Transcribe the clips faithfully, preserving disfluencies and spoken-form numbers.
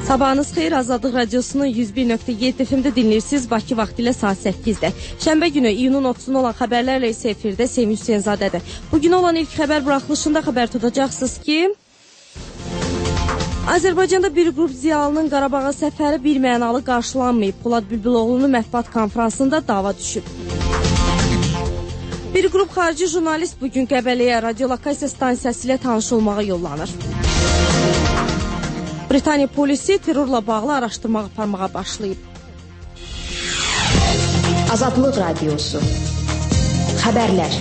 Sabahınız xeyir, Azadlıq Radiosunun yüz bir nöqtə yeddi F M-də dinləyirsiniz. Bakı vaxtı ilə saat səkkizdə. Şənbə günü iyunun otuzunda olan xəbərlərlə isə efirdə Sevinç Hüseynzadədir. Bugün olan ilk xəbər buraxılışında xəbər tutacaqsınız ki, Azərbaycanda bir qrup ziyalının Qarabağa səfəri birmənalı qarşılanmayıb. Polad Bülbüloğlu'nun mətbuat konfransında dava düşüb. Bir qrup xarici jurnalist bugün Qəbələyə radiolokasiya stansiyası ilə tanış olmağa yollanır. Britaniya polisi terrorla bağlı araşdırma aparmağa başlayıb. Azadlıq Radiosu. Xəbərlər.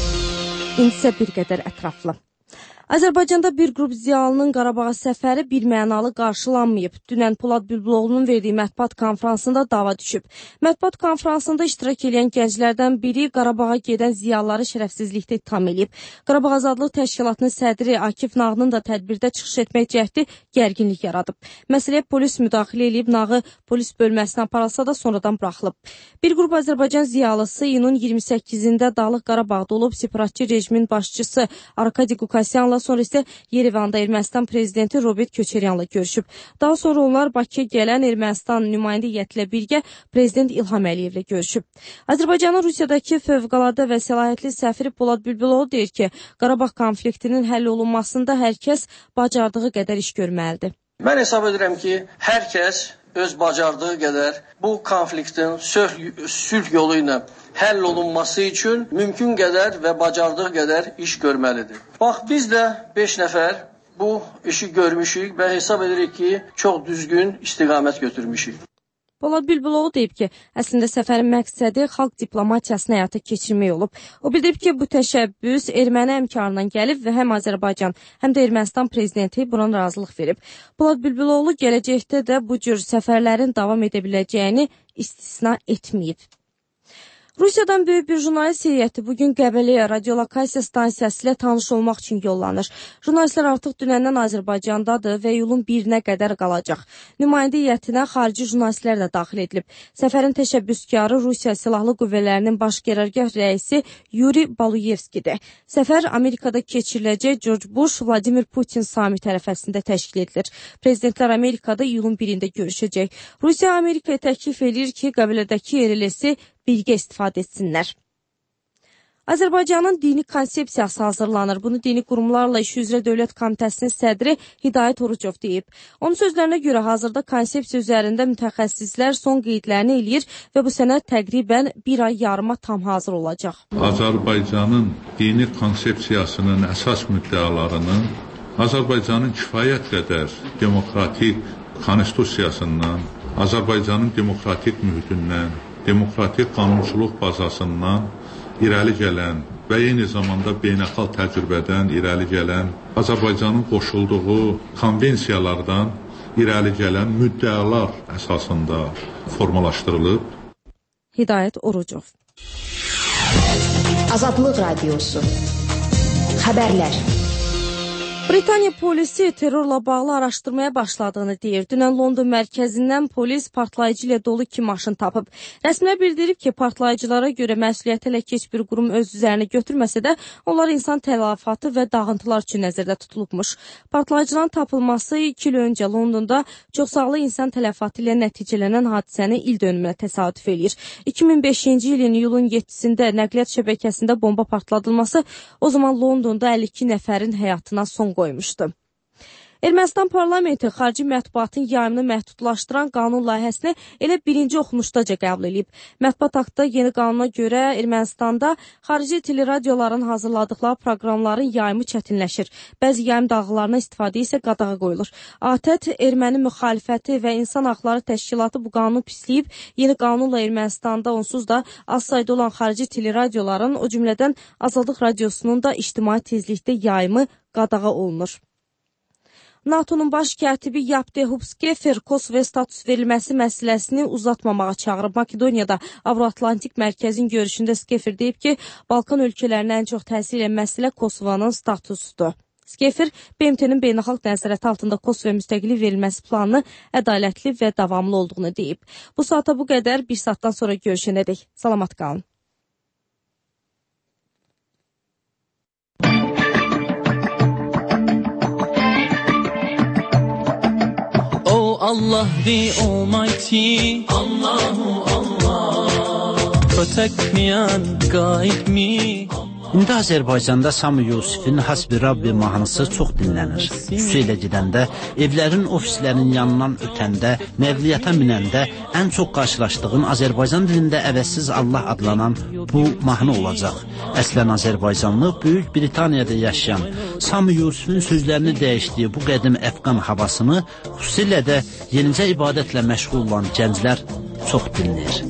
İndi isə bir qədər ətraflı. Azərbaycanda bir qrup ziyalının Qarabağa səfəri birmənalı qarşılanmayıb. Dünən Polad Bülbüloğlu'nun verdiyi mətbuat konfransında dava düşüb. Mətbuat konfransında iştirak edən gənclərdən biri Qarabağa gedən ziyalıları şərəfsizlikdə ittiham edib. Qarabağ Azadlıq Təşkilatının sədri Akif Nağının da tədbirdə çıxış etmək cəhdi gərginlik yaradıb. Məsələyə polis müdaxilə edib, Nağı polis bölməsinə aparılsa da sonradan buraxılıb. Bir qrup Azərbaycan ziyalısı iyunun iyirmi səkkizində Dağlıq Qarabağda olub, separatçı rejimin başçısı Arkadi Qukasyanla sonra isə Yerevanda Ermənistan prezidenti Robert Köçəryanla görüşüb. Daha sonra onlar Bakıya gələn Ermənistan nümayəndə heyəti birgə prezident İlham Əliyevlə görüşüb. Azərbaycanın Rusiyadakı fövqəladə və səlahiyyətli səfiri Polad Bülbüloğlu deyir ki, Qarabağ konfliktinin həll olunmasında hər kəs bacardığı qədər iş görməlidir. Mən hesab edirəm ki, hər kəs öz bacardığı qədər bu konfliktin sülh yolu ilə həll olunması üçün mümkün qədər və bacardığı qədər iş görməlidir. Bax, biz də beş nəfər bu işi görmüşük və hesab edirik ki, çox düzgün istiqamət götürmüşük. Polad Bülbüloğlu deyib ki, əslində səfərin məqsədi xalq diplomatiyasını həyata keçirmək olub. O bildirib ki, bu təşəbbüs erməni əmkarından gəlib və həm Azərbaycan, həm də Ermənistan prezidenti buna razılıq verib. Polad Bülbüloğlu gələcəkdə də bu cür səfərlərin davam edə biləcəyini istisna etməyib. Rusiyadan böyük bir jurnalist heyəti bugün Qəbələyə radiolokasiya stansiyası ilə tanış olmaq üçün yollanır. Jurnalistlər artıq dünəndən Azərbaycandadır və yolun birinə qədər qalacaq. Nümayəndə heyətinə xarici jurnalistlər də daxil edilib. Səfərin təşəbbüskarı Rusiya Silahlı Qüvvələrinin baş qərargah rəisi Yuri Baluyevskidir. Səfər Amerikada keçiriləcək George Bush, Vladimir Putin samiti ərəfəsində təşkil edilir. Prezidentlər Amerikada iyulun birində görüşəcək. Rusiya Amerikaya təklif edir ki, Qəbələdəki yerləsi birgə istifadə etsinlər. Azərbaycanın dini konsepsiyası hazırlanır. Bunu dini qurumlarla iş üzrə Dövlət Komitəsinin sədri Hidayət Orucov deyib. Onun sözlərinə görə hazırda konsepsiya üzərində mütəxəssislər son qeydlərini eləyir və bu sənə təqribən bir ay yarıma tam hazır olacaq. Azərbaycanın dini konsepsiyasının əsas müddəalarının Azərbaycanın kifayət qədər demokratik konstitusiyasından, Azərbaycanın demokratik mühitindən, demokratik qanunçuluq bazasından irəli gələn və eyni zamanda beynəlxalq təcrübədən irəli gələn, Azərbaycanın qoşulduğu konvensiyalardan irəli gələn müddəalar əsasında formalaşdırılıb. Hidayət Orucov. Azadlıq Radiosu. Xəbərlər. Britaniya polisi terrorla bağlı araşdırmaya başladığını deyir. Dünən London mərkəzindən polis partlayıcı ilə dolu iki maşın tapıb. Rəsmilər bildirib ki, partlayıcılara görə məsuliyyəti elə keç bir qurum öz üzərinə götürməsə də, onlar insan tələfatı və dağıntılar üçün nəzərdə tutulubmuş. Partlayıcıların tapılması iki il öncə Londonda çoxsağlı insan tələfatı ilə nəticələnən hadisənin il dönümünə təsadüf eləyir. iki min beşinci ilin iyulun yeddisində nəqliyyat şəbəkəsində bomba partladılması o zaman Londonda əlli iki nəfərin həyatına son qoymuşdu. Ermənistan parlamenti xarici mətbuatın yayımını məhdudlaşdıran qanun layihəsini elə birinci oxunuşdaca qəbul edib. Mətbuat haqqında yeni qanuna görə Ermənistanda xarici teleradioların hazırladıqları proqramların yayımı çətinləşir. Bəzi yayım dalğalarına istifadə isə qadağa qoyulur. A T Ə T Erməni müxalifəti və İnsan Haqları Təşkilatı bu qanunu pisləyib. Yeni qanunla Ermənistanda onsuz da az sayda olan xarici teleradioların, o cümlədən Azadlıq Radiosunun da ictimai tezlikdə yayımı qadağa olunur. NATO'nun baş katibi Yaptehub Skefer Kosovoya status verilməsi məsələsini uzatmamağa çağırıb. Makedoniyada Avro-Atlantik mərkəzin görüşündə Skefer deyib ki, Balkan ölkələrinə ən çox təsir edən məsələ Kosovanın statusudur. Skefer, B M T-nin beynəlxalq nəzarəti altında Kosovoya müstəqillik verilməsi planını ədalətli və davamlı olduğunu deyib. Bu saata bu qədər, bir saatdan sonra görüşənədək. Salamat qalın. Allah the Almighty, Allahu Allah, protect me and guide me. İndi Azərbaycanda Sami Yusifin Hasbi Rabbi mahnısı çox dinlənir. Xüsusilə gedəndə, evlərin, ofislərin yanından ötəndə, nəqliyyata minəndə ən çox qarşılaşdığın Azərbaycan dilində əvəzsiz Allah adlanan bu mahnı olacaq. Əslən Azərbaycanlı, Böyük Britaniyada yaşayan Sami Yusifin sözlərini dəyişdiyi bu qədim əfqan havasını xüsusilə də yenicə ibadətlə məşğul olan gənclər çox dinləyir.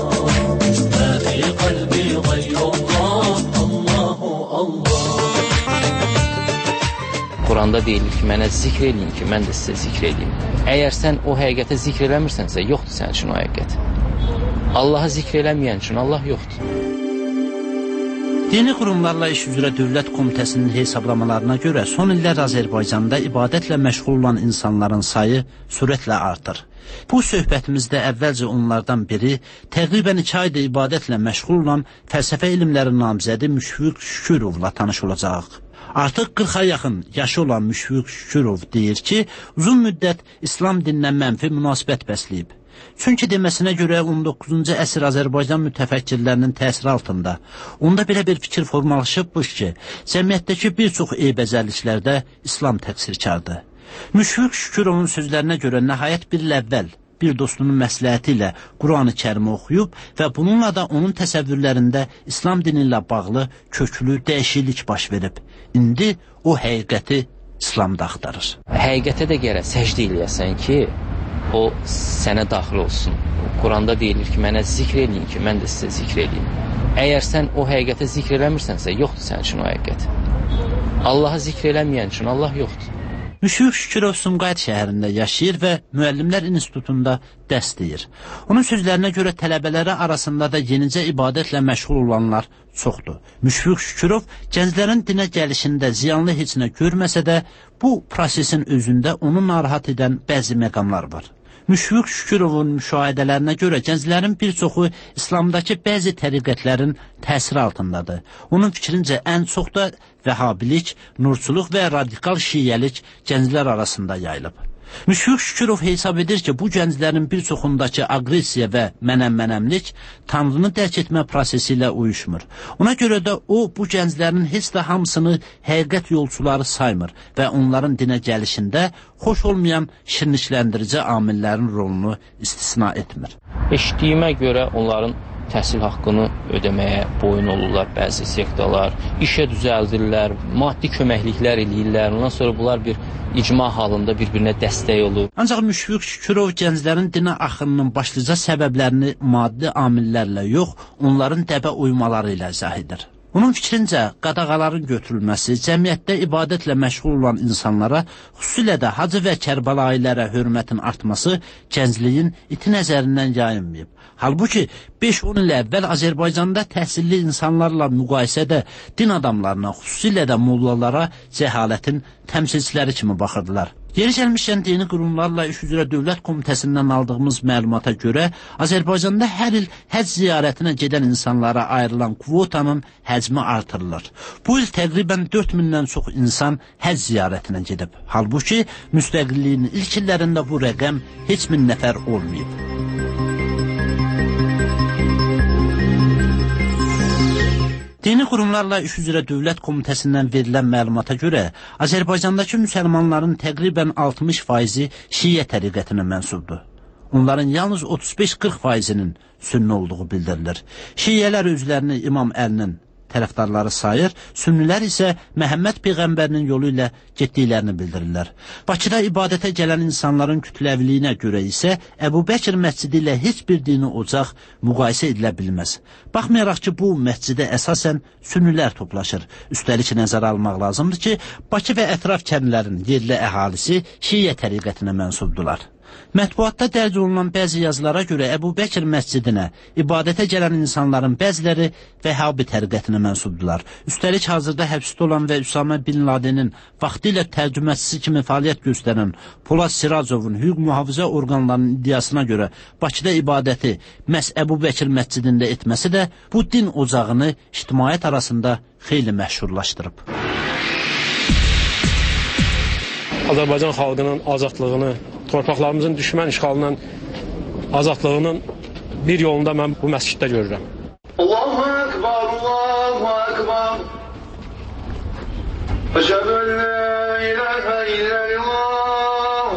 Quranda deyilir ki, mənə zikr eləyin ki, mən də sizə zikr eləyim. Əgər sən o həqiqətə zikr eləmirsənsə, yoxdur sənin üçün o həqiqət. Allah'a zikr eləməyən üçün Allah yoxdur. Dini qurumlarla iş üzrə Dövlət Komitəsinin hesablamalarına görə son illər Azərbaycanda ibadətlə məşğul olan insanların sayı sürətlə artır. Bu söhbətimizdə əvvəlcə onlardan biri təqribən iki ayda ibadətlə məşğul olan fəlsəfə elmləri namizədi Müşfiq Şükürovla tanış olacaq. Artıq qırxa yaxın yaşı olan Müşfiq Şükürov deyir ki, uzun müddət İslam dininə mənfi münasibət bəsləyib. Çünki deməsinə görə on doqquzuncu əsr Azərbaycan mütəfəkkirlərinin təsiri altında onda belə bir fikir formalaşıbmış ki, cəmiyyətdəki bir çox eybəcərliklərdə İslam təqsirkardır. Müşfiq Şükürovun sözlərinə görə nəhayət bir il əvvəl bir dostunun məsləhəti ilə Quran-ı Kərimi oxuyub və bununla da onun təsəvvürlərində İslam dini ilə bağlı köklü dəyişiklik baş verib. İndi o həqiqəti İslamda axtarır. Həqiqətə də gərək səcdə eləyəsən ki, o sənə daxil olsun. Quranda deyilir ki, mənə zikr eləyin ki, mən də sizə zikr eləyim. Əgər sən o həqiqətə zikr eləmirsənsə, yoxdur sənin üçün o həqiqət. Allah'a zikr eləməyən üçün Allah yoxdur. Müşfiq Şükürov Sumqayıt şəhərində yaşayır və Müəllimlər İnstitutunda dərs deyir. Onun sözlərinə görə tələbələri arasında da yenicə ibadətlə məşğul olanlar çoxdur. Müşfiq Şükürov gənclərin dinə gəlişində ziyanlı heç nə görməsə də, bu prosesin özündə onu narahat edən bəzi məqamlar var. Müşfiq Şükürovun müşahidələrinə görə gənclərin bir çoxu İslamdakı bəzi təriqətlərin təsiri altındadır. Onun fikrincə ən çox da vəhhabilik, nurçuluq və radikal şiiyəlik gənclər arasında yayılıb. Müşfiq Şükürov hesab edir ki, bu gənclərin bir çoxundakı aqressiya və mənəm-mənəmlik Tanrını dərk etmə prosesi ilə uyuşmur. Ona görə də o, bu gənclərin heç də hamısını həqiqət yolçuları saymır və onların dinə gəlişində xoş olmayan şirinlikləndirici amillərin rolunu istisna etmir. Eşitdiyimə görə onların təhsil haqqını ödəməyə boyun olurlar bəzi sektalar, işə düzəldirlər, maddi köməkliklər eləyirlər, ondan sonra bunlar bir icma halında bir-birinə dəstək olur. Ancaq Müşfiq Şükürov gənclərin dinə axınının başlıca səbəblərini maddi amillərlə yox, onların dəbə uymaları ilə izah edir. Onun fikrincə, qadağaların götürülməsi, cəmiyyətdə ibadətlə məşğul olan insanlara, xüsusilə də Hacı və Kərbalailərə hörmətin artması gəncliyin iti nəzərindən yayınmayıb. Halbuki beş on il əvvəl Azərbaycanda təhsilli insanlarla müqayisədə din adamlarına, xüsusilə də mollalara cəhalətin təmsilçiləri kimi baxırdılar. Yeri gəlmişkən dini qurumlarla iş üzrə Dövlət Komitəsindən aldığımız məlumata görə Azərbaycanda hər il həcc ziyarətinə gedən insanlara ayrılan kvotanın həcmi artırılır. Bu il təqribən dörd mindən çox insan həcc ziyarətinə gedib. Halbuki müstəqilliyin ilk illərində bu rəqəm heç min nəfər olmayıb. Dini qurumlarla iş üzrə Dövlət Komitəsindən verilən məlumata görə Azərbaycandakı müsəlmanların təqribən altmış faizi şiə təriqətinə mənsubdur. Onların yalnız otuz beş qırx faizinin sünni olduğu bildirilir. Şiələr özlərini İmam Əlinin tərəfdarları sayır, sünnilər isə Məhəmməd Peyğəmbərinin yolu ilə getdiklərini bildirirlər. Bakıda ibadətə gələn insanların kütləviliyinə görə isə Əbu Bəkir məscidi ilə heç bir dini ocaq müqayisə edilə bilməz. Baxmayaraq ki, bu məscidə əsasən sünnilər toplaşır. Üstəlik nəzərə almaq lazımdır ki, Bakı və ətraf kəndlərin yerli əhalisi şiə təriqətinə mənsubdular. Mətbuatda dərc olunan bəzi yazılara görə Əbu Bəkir məscidinə ibadətə gələn insanların bəziləri Vəhhabi təriqətinə mənsubdular. Üstəlik hazırda həbsdə olan və Üsamə bin Ladenin vaxtilə tərcüməsisi kimi fəaliyyət göstərən Polad Siracovun hüquq mühafizə orqanlarının iddiasına görə Bakıda ibadəti məhz Əbu Bəkir məscidində etməsi də bu din ocağını ictimaiyyət arasında xeyli məşhurlaşdırıb. Azərbaycan xalqının azadlığını torpaqlarımızın düşmən işğalından azadlığının bir yolunda mən bu məsciddə görürəm. Allahu Ekber, Allahu Ekber. Eşhedü en la ilahe illallah.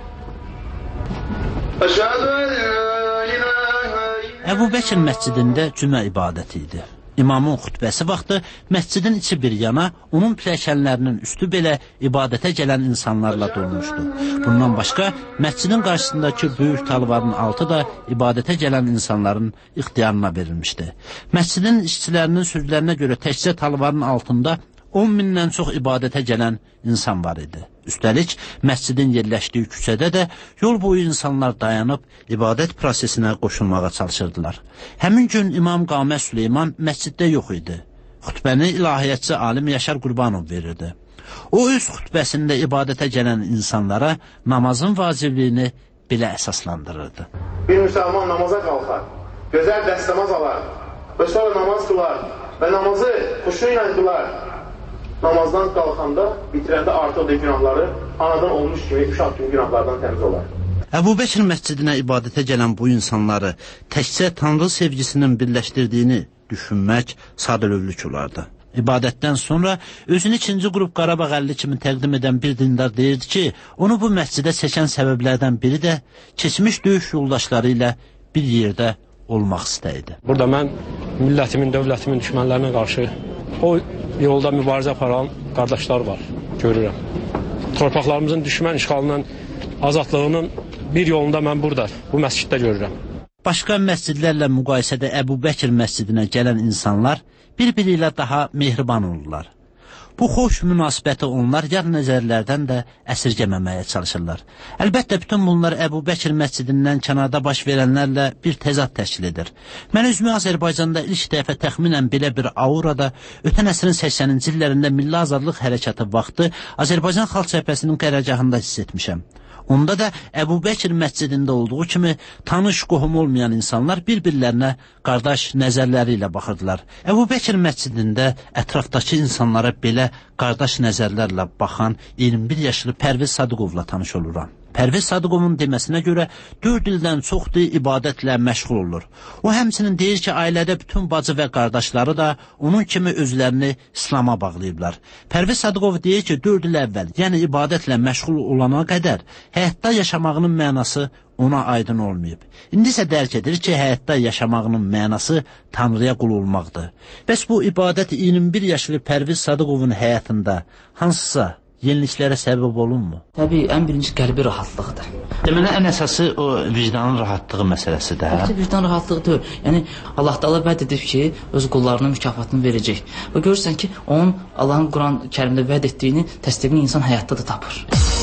Eşhedü en la ilahe illallah. Əbu Bəkir məscidində cümə ibadəti idi. İmamın xutbəsi vaxtı məscidin içi bir yana, onun pilləkənlərinin üstü belə ibadətə gələn insanlarla dolmuşdu. Bundan başqa, məscidin qarşısındakı böyük talvarın altı da ibadətə gələn insanların ixtiyarına verilmişdi. Məscidin işçilərinin sözlərinə görə təkcə talvarın altında on mindən çox ibadətə gələn insan var idi. Üstəlik, məscidin yerləşdiyi küçədə də yol boyu insanlar dayanıb ibadət prosesinə qoşulmağa çalışırdılar. Həmin gün İmam Qamə Süleyman məsciddə yox idi. Xutbəni ilahiyyatçı alim Yaşar Qurbanov verirdi. O öz xutbəsində ibadətə gələn insanlara namazın vacibliyini belə əsaslandırırdı. Bir müsəlman namaza qalxar, gözəl dəstəmaz alar və sonra namaz qılar və namazı xuşu ilə qılar. Namazdan qalxanda, bitirəndə artıq da günahları anadan olmuş kimi uşaq kimi günahlardan təmiz olar. Əbu Bəkir məscidinə ibadətə gələn bu insanları təkcə Tanrı sevgisinin birləşdirdiyini düşünmək sadəlövlük olardı. İbadətdən sonra özünü ikinci qrup Qarabağ əlli kimi təqdim edən bir dindar deyirdi ki, onu bu məscidə çəkən səbəblərdən biri də keçmiş döyüş yoldaşları ilə bir yerdə olmaq istəyidi. Burada mən millətimin, dövlətimin düşmənlərinə qarşı o yolda mübarizə aparan qardaşlar var, görürəm. Torpaqlarımızın düşmən işğalından azadlığının bir yolunda mən burada, bu məsciddə görürəm. Başqa məscidlərlə müqayisədə Əbu Bəkir məscidinə gələn insanlar bir-biri ilə daha mehriban olurlar. Bu xoş münasibəti onlar yad nəzərlərdən də əsirgəməməyə çalışırlar. Əlbəttə, bütün bunlar Əbu Bəkir məscidindən kənarda baş verənlərlə bir təzad təşkil edir. Mən özümü Azərbaycanda ilk dəfə təxminən belə bir aurada ötən əsrin səksəninci illərində Milli Azadlıq Hərəkatı vaxtı Azərbaycan Xalq Cəbhəsinin qərargahında hiss etmişəm. Onda da Əbu Bəkir məscidində olduğu kimi tanış, qohum olmayan insanlar bir-birlərinə qardaş nəzərləri ilə baxırdılar. Əbu Bəkir məscidində ətrafdakı insanlara belə qardaş nəzərlərlə baxan iyirmi bir yaşlı Pərviz Sadıqovla tanış oluram. Pərviz Sadıqovun deməsinə görə dörd ildən çoxdur ibadətlə məşğul olur. O həmçinin deyir ki, ailədə bütün bacı və qardaşları da onun kimi özlərini İslama bağlayıblar. Pərviz Sadıqov deyir ki, dörd il əvvəl, yəni ibadətlə məşğul olana qədər həyatda yaşamağının mənası ona aydın olmayıb. İndi isə dərk edir ki, həyatda yaşamağının mənası Tanrıya qul olmaqdır. Bəs bu ibadət iyirmi bir yaşlı Pərviz Sadıqovun həyatında hansısa yeniliklərə səbəb olunmu? Təbii, ən birinci qəlbi rahatlıqdır. Deməli, ən əsası o vicdanın rahatlığı məsələsidir, hə? Təbii, vicdan rahatlığı deyil. Yəni, Allah Taala vəd edib ki, öz qullarının mükafatını verəcək. Və görürsən ki, onun Allahın Quran kərimdə vəd etdiyini, təsdiqini insan həyatda da tapır.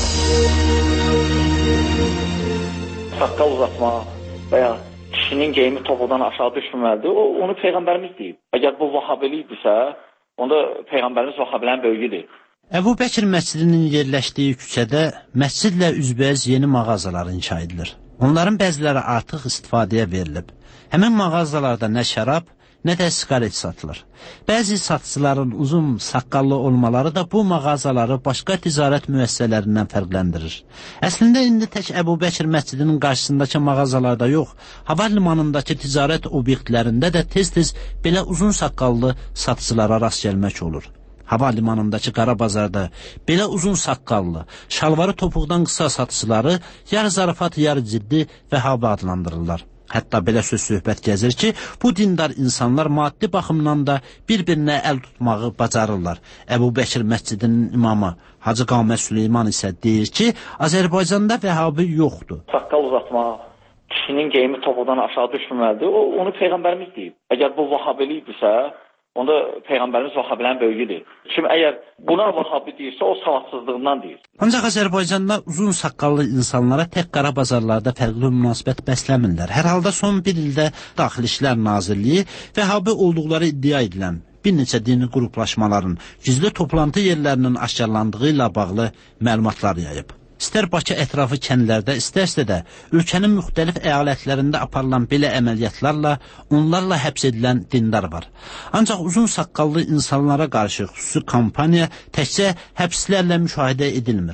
Saqqal uzatmaq və ya kişinin geyimi topudan aşağı düşməməlidir. O, onu Peyğəmbərimiz deyib. Əgər bu vahabilikdirsə, onda Peyğəmbərimiz vahabilən böyüdür. Əbu Bəkir məscidinin yerləşdiyi küçədə məscidlə üzbəyiz yeni mağazalar inşa edilir. Onların bəziləri artıq istifadəyə verilib. Həmin mağazalarda nə şərab, nə də sigaret satılır. Bəzi satıcıların uzun saqqallı olmaları da bu mağazaları başqa ticarət müəssisələrindən fərqləndirir. Əslində indi tək Əbu Bəkir məscidinin qarşısındakı mağazalarda yox, hava limanındakı ticarət obyektlərində də tez-tez belə uzun saqqallı satıcılara rast gəlmək olur. Hava limanındakı qara bazarda belə uzun saqqallı, şalvarı topuqdan qısa satıcıları yarı zarafat, yarı ciddi və hava adlandırırlar. Hətta belə söz söhbət gəzir ki, bu dindar insanlar maddi baxımdan da bir-birinə əl tutmağı bacarırlar. Əbu Bəkir məscidinin imamı Hacı Qamə Süleyman isə deyir ki, Azərbaycanda vəhabi yoxdur. Saqqal uzatmaq, kişinin geyimi topuqdan aşağı düşməməlidir. O, onu Peyğəmbərimiz deyib. Əgər bu vahabilikdirsə, onda Peyğəmbərimiz vahabilən böyüdür. Kim əgər buna vahabi deyirsə, o savadsızlığından deyir. Ancaq Azərbaycanda uzun saqqallı insanlara tək qara bazarlarda fərqli münasibət bəsləmirlər. Hər halda son bir ildə Daxili İşlər Nazirliyi vəhabi olduqları iddia edilən bir neçə dini qruplaşmaların gizli toplantı yerlərinin aşkarlandığı ilə bağlı məlumatlar yayıb. İstər Bakı ətrafı kəndlərdə, istərsə də ölkənin müxtəlif əyalətlərində aparılan belə əməliyyatlarla onlarla həbs edilən dindar var. Ancaq uzun saqqallı insanlara qarşı xüsusi kampaniya təkcə həbslərlə müşahidə edilmir.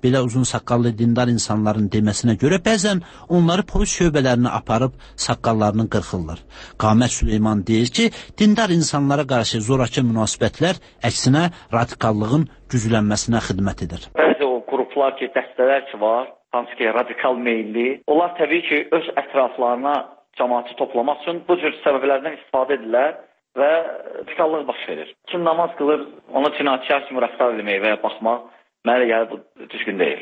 belə uzun saqqallı dindar insanların deməsinə görə bəzən onları polis şöbələrinə aparıb saqqallarını qırxırlar. Qamət Süleyman deyir ki, dindar insanlara qarşı zorakı münasibətlər əksinə radikallığın güclənməsinə xidmət edir. Bəzi o qruplar ki, dəstələr ki var, hansı ki radikal meyilli, onlar təbii ki öz ətraflarına cəmaatı toplamaq üçün bu cür səbəblərdən istifadə edirlər və radikallıq baş verir. Kim namaz qılır, onu cinayətkar kimi rəftar etmək və ya baxmaq mənə gəlir bu düzgün deyil.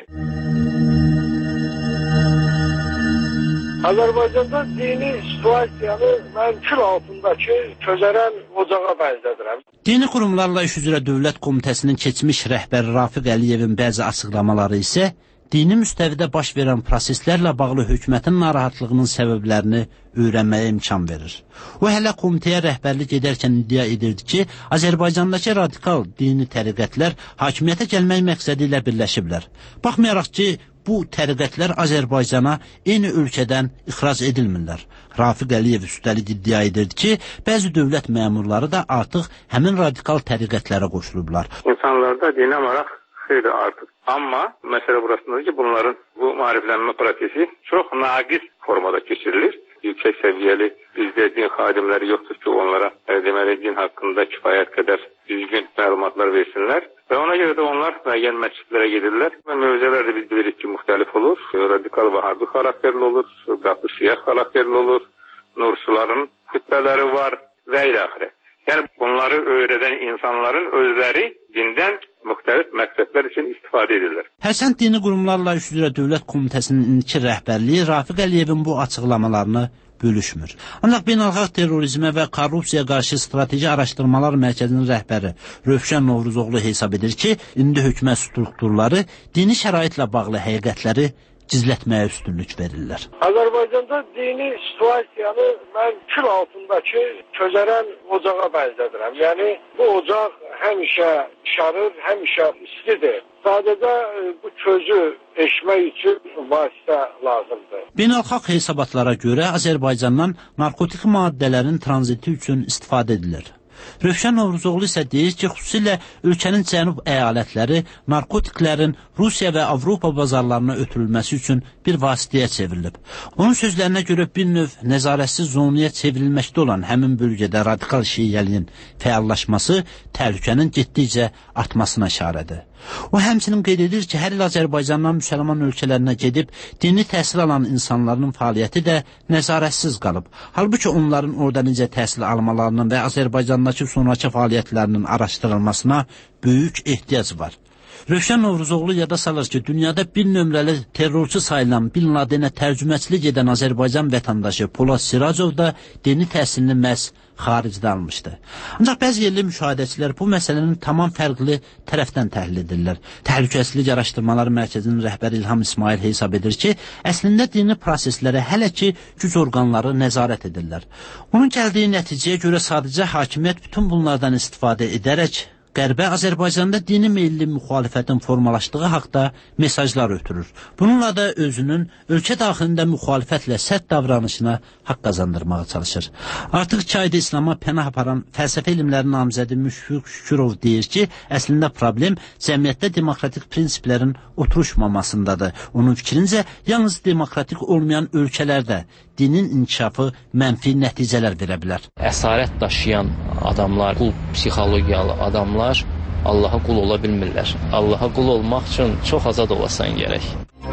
Azərbaycanda dini situasiyanı mən kül altındakı közərən ocağa bənzədirəm. Dini qurumlarla iş üzrə Dövlət Komitəsinin keçmiş rəhbəri Rafiq Əliyevin bəzi açıqlamaları isə dini müstəvidə baş verən proseslərlə bağlı hökumətin narahatlığının səbəblərini öyrənməyə imkan verir. O hələ komitəyə rəhbərlik edərkən iddia edirdi ki, Azərbaycandakı radikal dini təriqətlər hakimiyyətə gəlmək məqsədi ilə birləşiblər. Baxmayaraq ki, bu təriqətlər Azərbaycana eyni ölkədən ixrac edilmirlər. Rafiq Əliyev üstəlik iddia edirdi ki, bəzi dövlət məmurları da artıq həmin radikal təriqətlərə qoşulublar. İnsanlarda dinə maraq xeyli artıq. Amma məsələ burasındadır ki, bunların bu maariflənmə prosesi çox naqis formada keçirilir. Yüksək səviyyəli bizdə din xadimləri yoxdur ki, onlara deməli din haqqında kifayət qədər düzgün məlumatlar versinlər. Və ona görə də onlar müəyyən məscidlərə gedirlər. Və mövzələr də biz bilirik ki, müxtəlif olur. Radikal vahabi xarakterli olur, qatı şiə xarakterli olur, nursuların xütbələri var və ilə axirə. Yəni bunları öyrədən insanların özləri dindən müxtəlif məqsədlər üçün istifadə edirlər. Həsən dini qurumlarla iş üzrə Dövlət Komitəsinin indiki rəhbərliyi Rafiq Əliyevin bu açıqlamalarını bölüşmür. Ancaq beynəlxalq terrorizmə və korrupsiyaya qarşı strateji araşdırmalar mərkəzinin rəhbəri Rövşən Novruzoğlu hesab edir ki, indi hökumət strukturları dini şəraitlə bağlı həqiqətləri gizlətməyə üstünlük verirlər. Azərbaycanda dini situasiyanı mən kül altındakı közərən ocağa bənzədirəm. Yəni bu ocaq həmişə şarır, həmişə istidir. Sadəcə bu közü eşmək üçün vasitə lazımdır. Beynəlxalq hesabatlara görə Azərbaycandan narkotik maddələrin tranziti üçün istifadə edilir. Rövşən Novruzoğlu isə deyir ki, xüsusilə ölkənin cənub əyalətləri narkotiklərin Rusiya və Avropa bazarlarına ötürülməsi üçün bir vasitəyə çevrilib. Onun sözlərinə görə bir növ nəzarətsiz zonaya çevrilməkdə olan həmin bölgədə radikal şiiyəliyin fəallaşması təhlükənin getdikcə artmasına işarədir. O həmçinin qeyd edir ki, hər il Azərbaycandan müsəlman ölkələrinə gedib dini təhsil alan insanların fəaliyyəti də nəzarətsiz qalıb. Halbuki onların orada necə təhsil almalarının və Azərbaycandakı sonraki fəaliyyətlərinin araşdırılmasına böyük ehtiyac var. Rövşən Novruzoğlu yada salır ki, dünyada bir nömrəli terrorçu sayılan Bin Ladenə tərcüməçilik edən Azərbaycan vətəndaşı Polad Siracov da dini təhsilini məhz xaricdə almışdı. Ancaq bəzi yerli müşahidəçilər bu məsələnin tamam fərqli tərəfdən təhlil edirlər. Təhlükəsizlik Araşdırmaları Mərkəzinin rəhbəri İlham İsmail hesab edir ki, əslində dini proseslərə hələ ki güc orqanları nəzarət edirlər. Onun gəldiyi nəticəyə görə sadəcə hakimiyyət bütün bunlardan istifadə edərək Qərbə Azərbaycanda dini meyilli müxalifətin formalaşdığı haqda mesajlar ötürür. Bununla da özünün ölkə daxilində müxalifətlə sərt davranışına haqq qazandırmağa çalışır. Artıq iki ayda İslama pənah aparan fəlsəfə elmləri namizədi Müşfiq Şükürov deyir ki, əslində problem cəmiyyətdə demokratik prinsiplərin oturuşmamasındadır. Onun fikrincə, yalnız demokratik olmayan ölkələrdə dinin inkişafı mənfi nəticələr verə bilər. Əsarət daşıyan adamlar, qul psixologiyalı adamlar Allaha qul ola bilmirlər. Allaha qul olmaq üçün çox azad olasan gərək.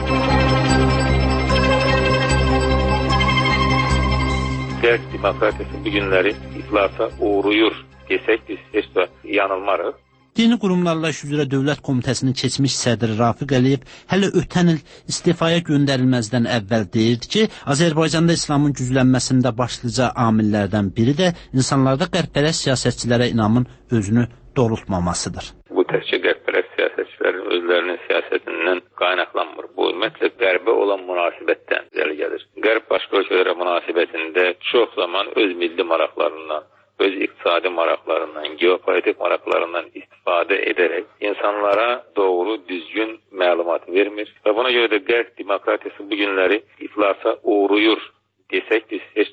Qərb demokratiyası bu günləri iflasa uğruyur desək biz heç də yanılmarıq. Dini qurumlarla iş üzrə Dövlət Komitəsinin keçmiş sədri Rafiq Əliyev hələ ötən il istifaya göndərilməzdən əvvəl deyirdi ki, Azərbaycanda İslamın güclənməsində başlıca amillərdən biri də insanlarda qərb-pərəst siyasətçilərə inamın özünü doğrultmamasıdır. Bu təkcə qərb-pərəst siyasətçilərin özlərinin siyasətindən qaynaqlanmır. Bu ümumiyyətlə qərbə olan münasibətdən irəli gəlir. Qərb başqa ölkələrə münasibətində çox zaman öz milli maraqlarından, öz iqtisadi maraqlarından, geopolitik maraqlarından istifadə edərək insanlara doğru, düzgün məlumat vermir. Və buna görə də qərb demokratiyası bu günləri iflasa uğruyur desək biz heç də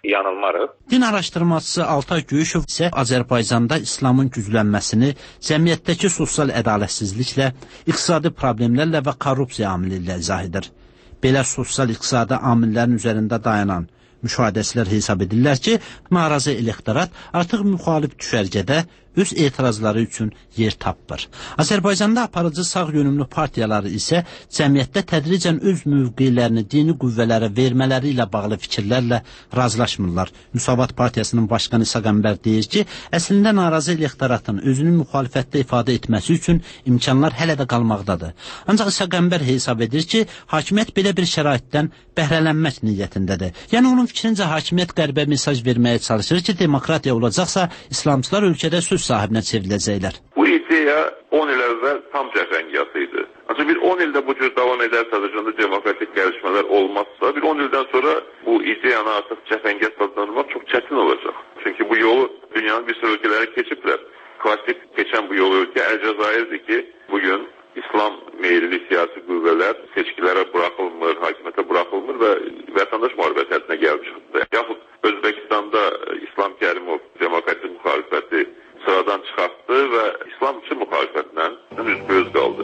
yanılmarıq. Din araşdırmacısı Altay Göyüşov isə Azərbaycanda İslamın güclənməsini cəmiyyətdəki sosial ədalətsizliklə, iqtisadi problemlərlə və korrupsiya amili ilə izah edir. Belə sosial-iqtisadi amillərin üzərində dayanan müşahidəçilər hesab edirlər ki, narazı elektorat artıq müxalif düşərgədə öz etirazları üçün yer tapmır. Azərbaycanda aparıcı sağ yönümlü partiyaları isə cəmiyyətdə tədricən öz mövqelərini dini qüvvələrə vermələri ilə bağlı fikirlərlə razılaşmırlar. Müsavat Partiyasının başqanı İsa Qəmbər deyir ki, əslində narazı elektoratın özünü müxalifətdə ifadə etməsi üçün imkanlar hələ də qalmaqdadır. Ancaq İsa Qəmbər hesab edir ki, hakimiyyət belə bir şəraitdən bəhrələnmək niyyətindədir. Yəni onun fikrincə hakimiyyət qərbə mesaj verməyə çalışır ki, demokratiya olacaqsa, İslamçılar ölkədə söz sahibinə çevriləcəklər. Bu ideya on il əvvəl tam cəfəngiyatı idi. Ancaq bir on ildə bu cür davam edərsə, Azərbaycanda demokratik gəlişmələr olmazsa, bir on ildən sonra bu ideyanı artıq cəfəngiyat adlandırmaq çox çətin olacaq. Çünki bu yolu dünyanın bir sürü ölkələri keçiblər. Klasik keçən bu yolu ölkə Əlcəzairdir ki, bugün İslam meyilli siyasi qüvvələr seçkilərə buraxılmır, hakimiyyətə buraxılmır və vətəndaş müharibəsi həddinə gəlmiş. Yaxud Özbəkistanda İslam Kərimov demokratik müxalifəti sıradan çıxartdı və İslam üçün müxalifətlə üz-göz qaldı.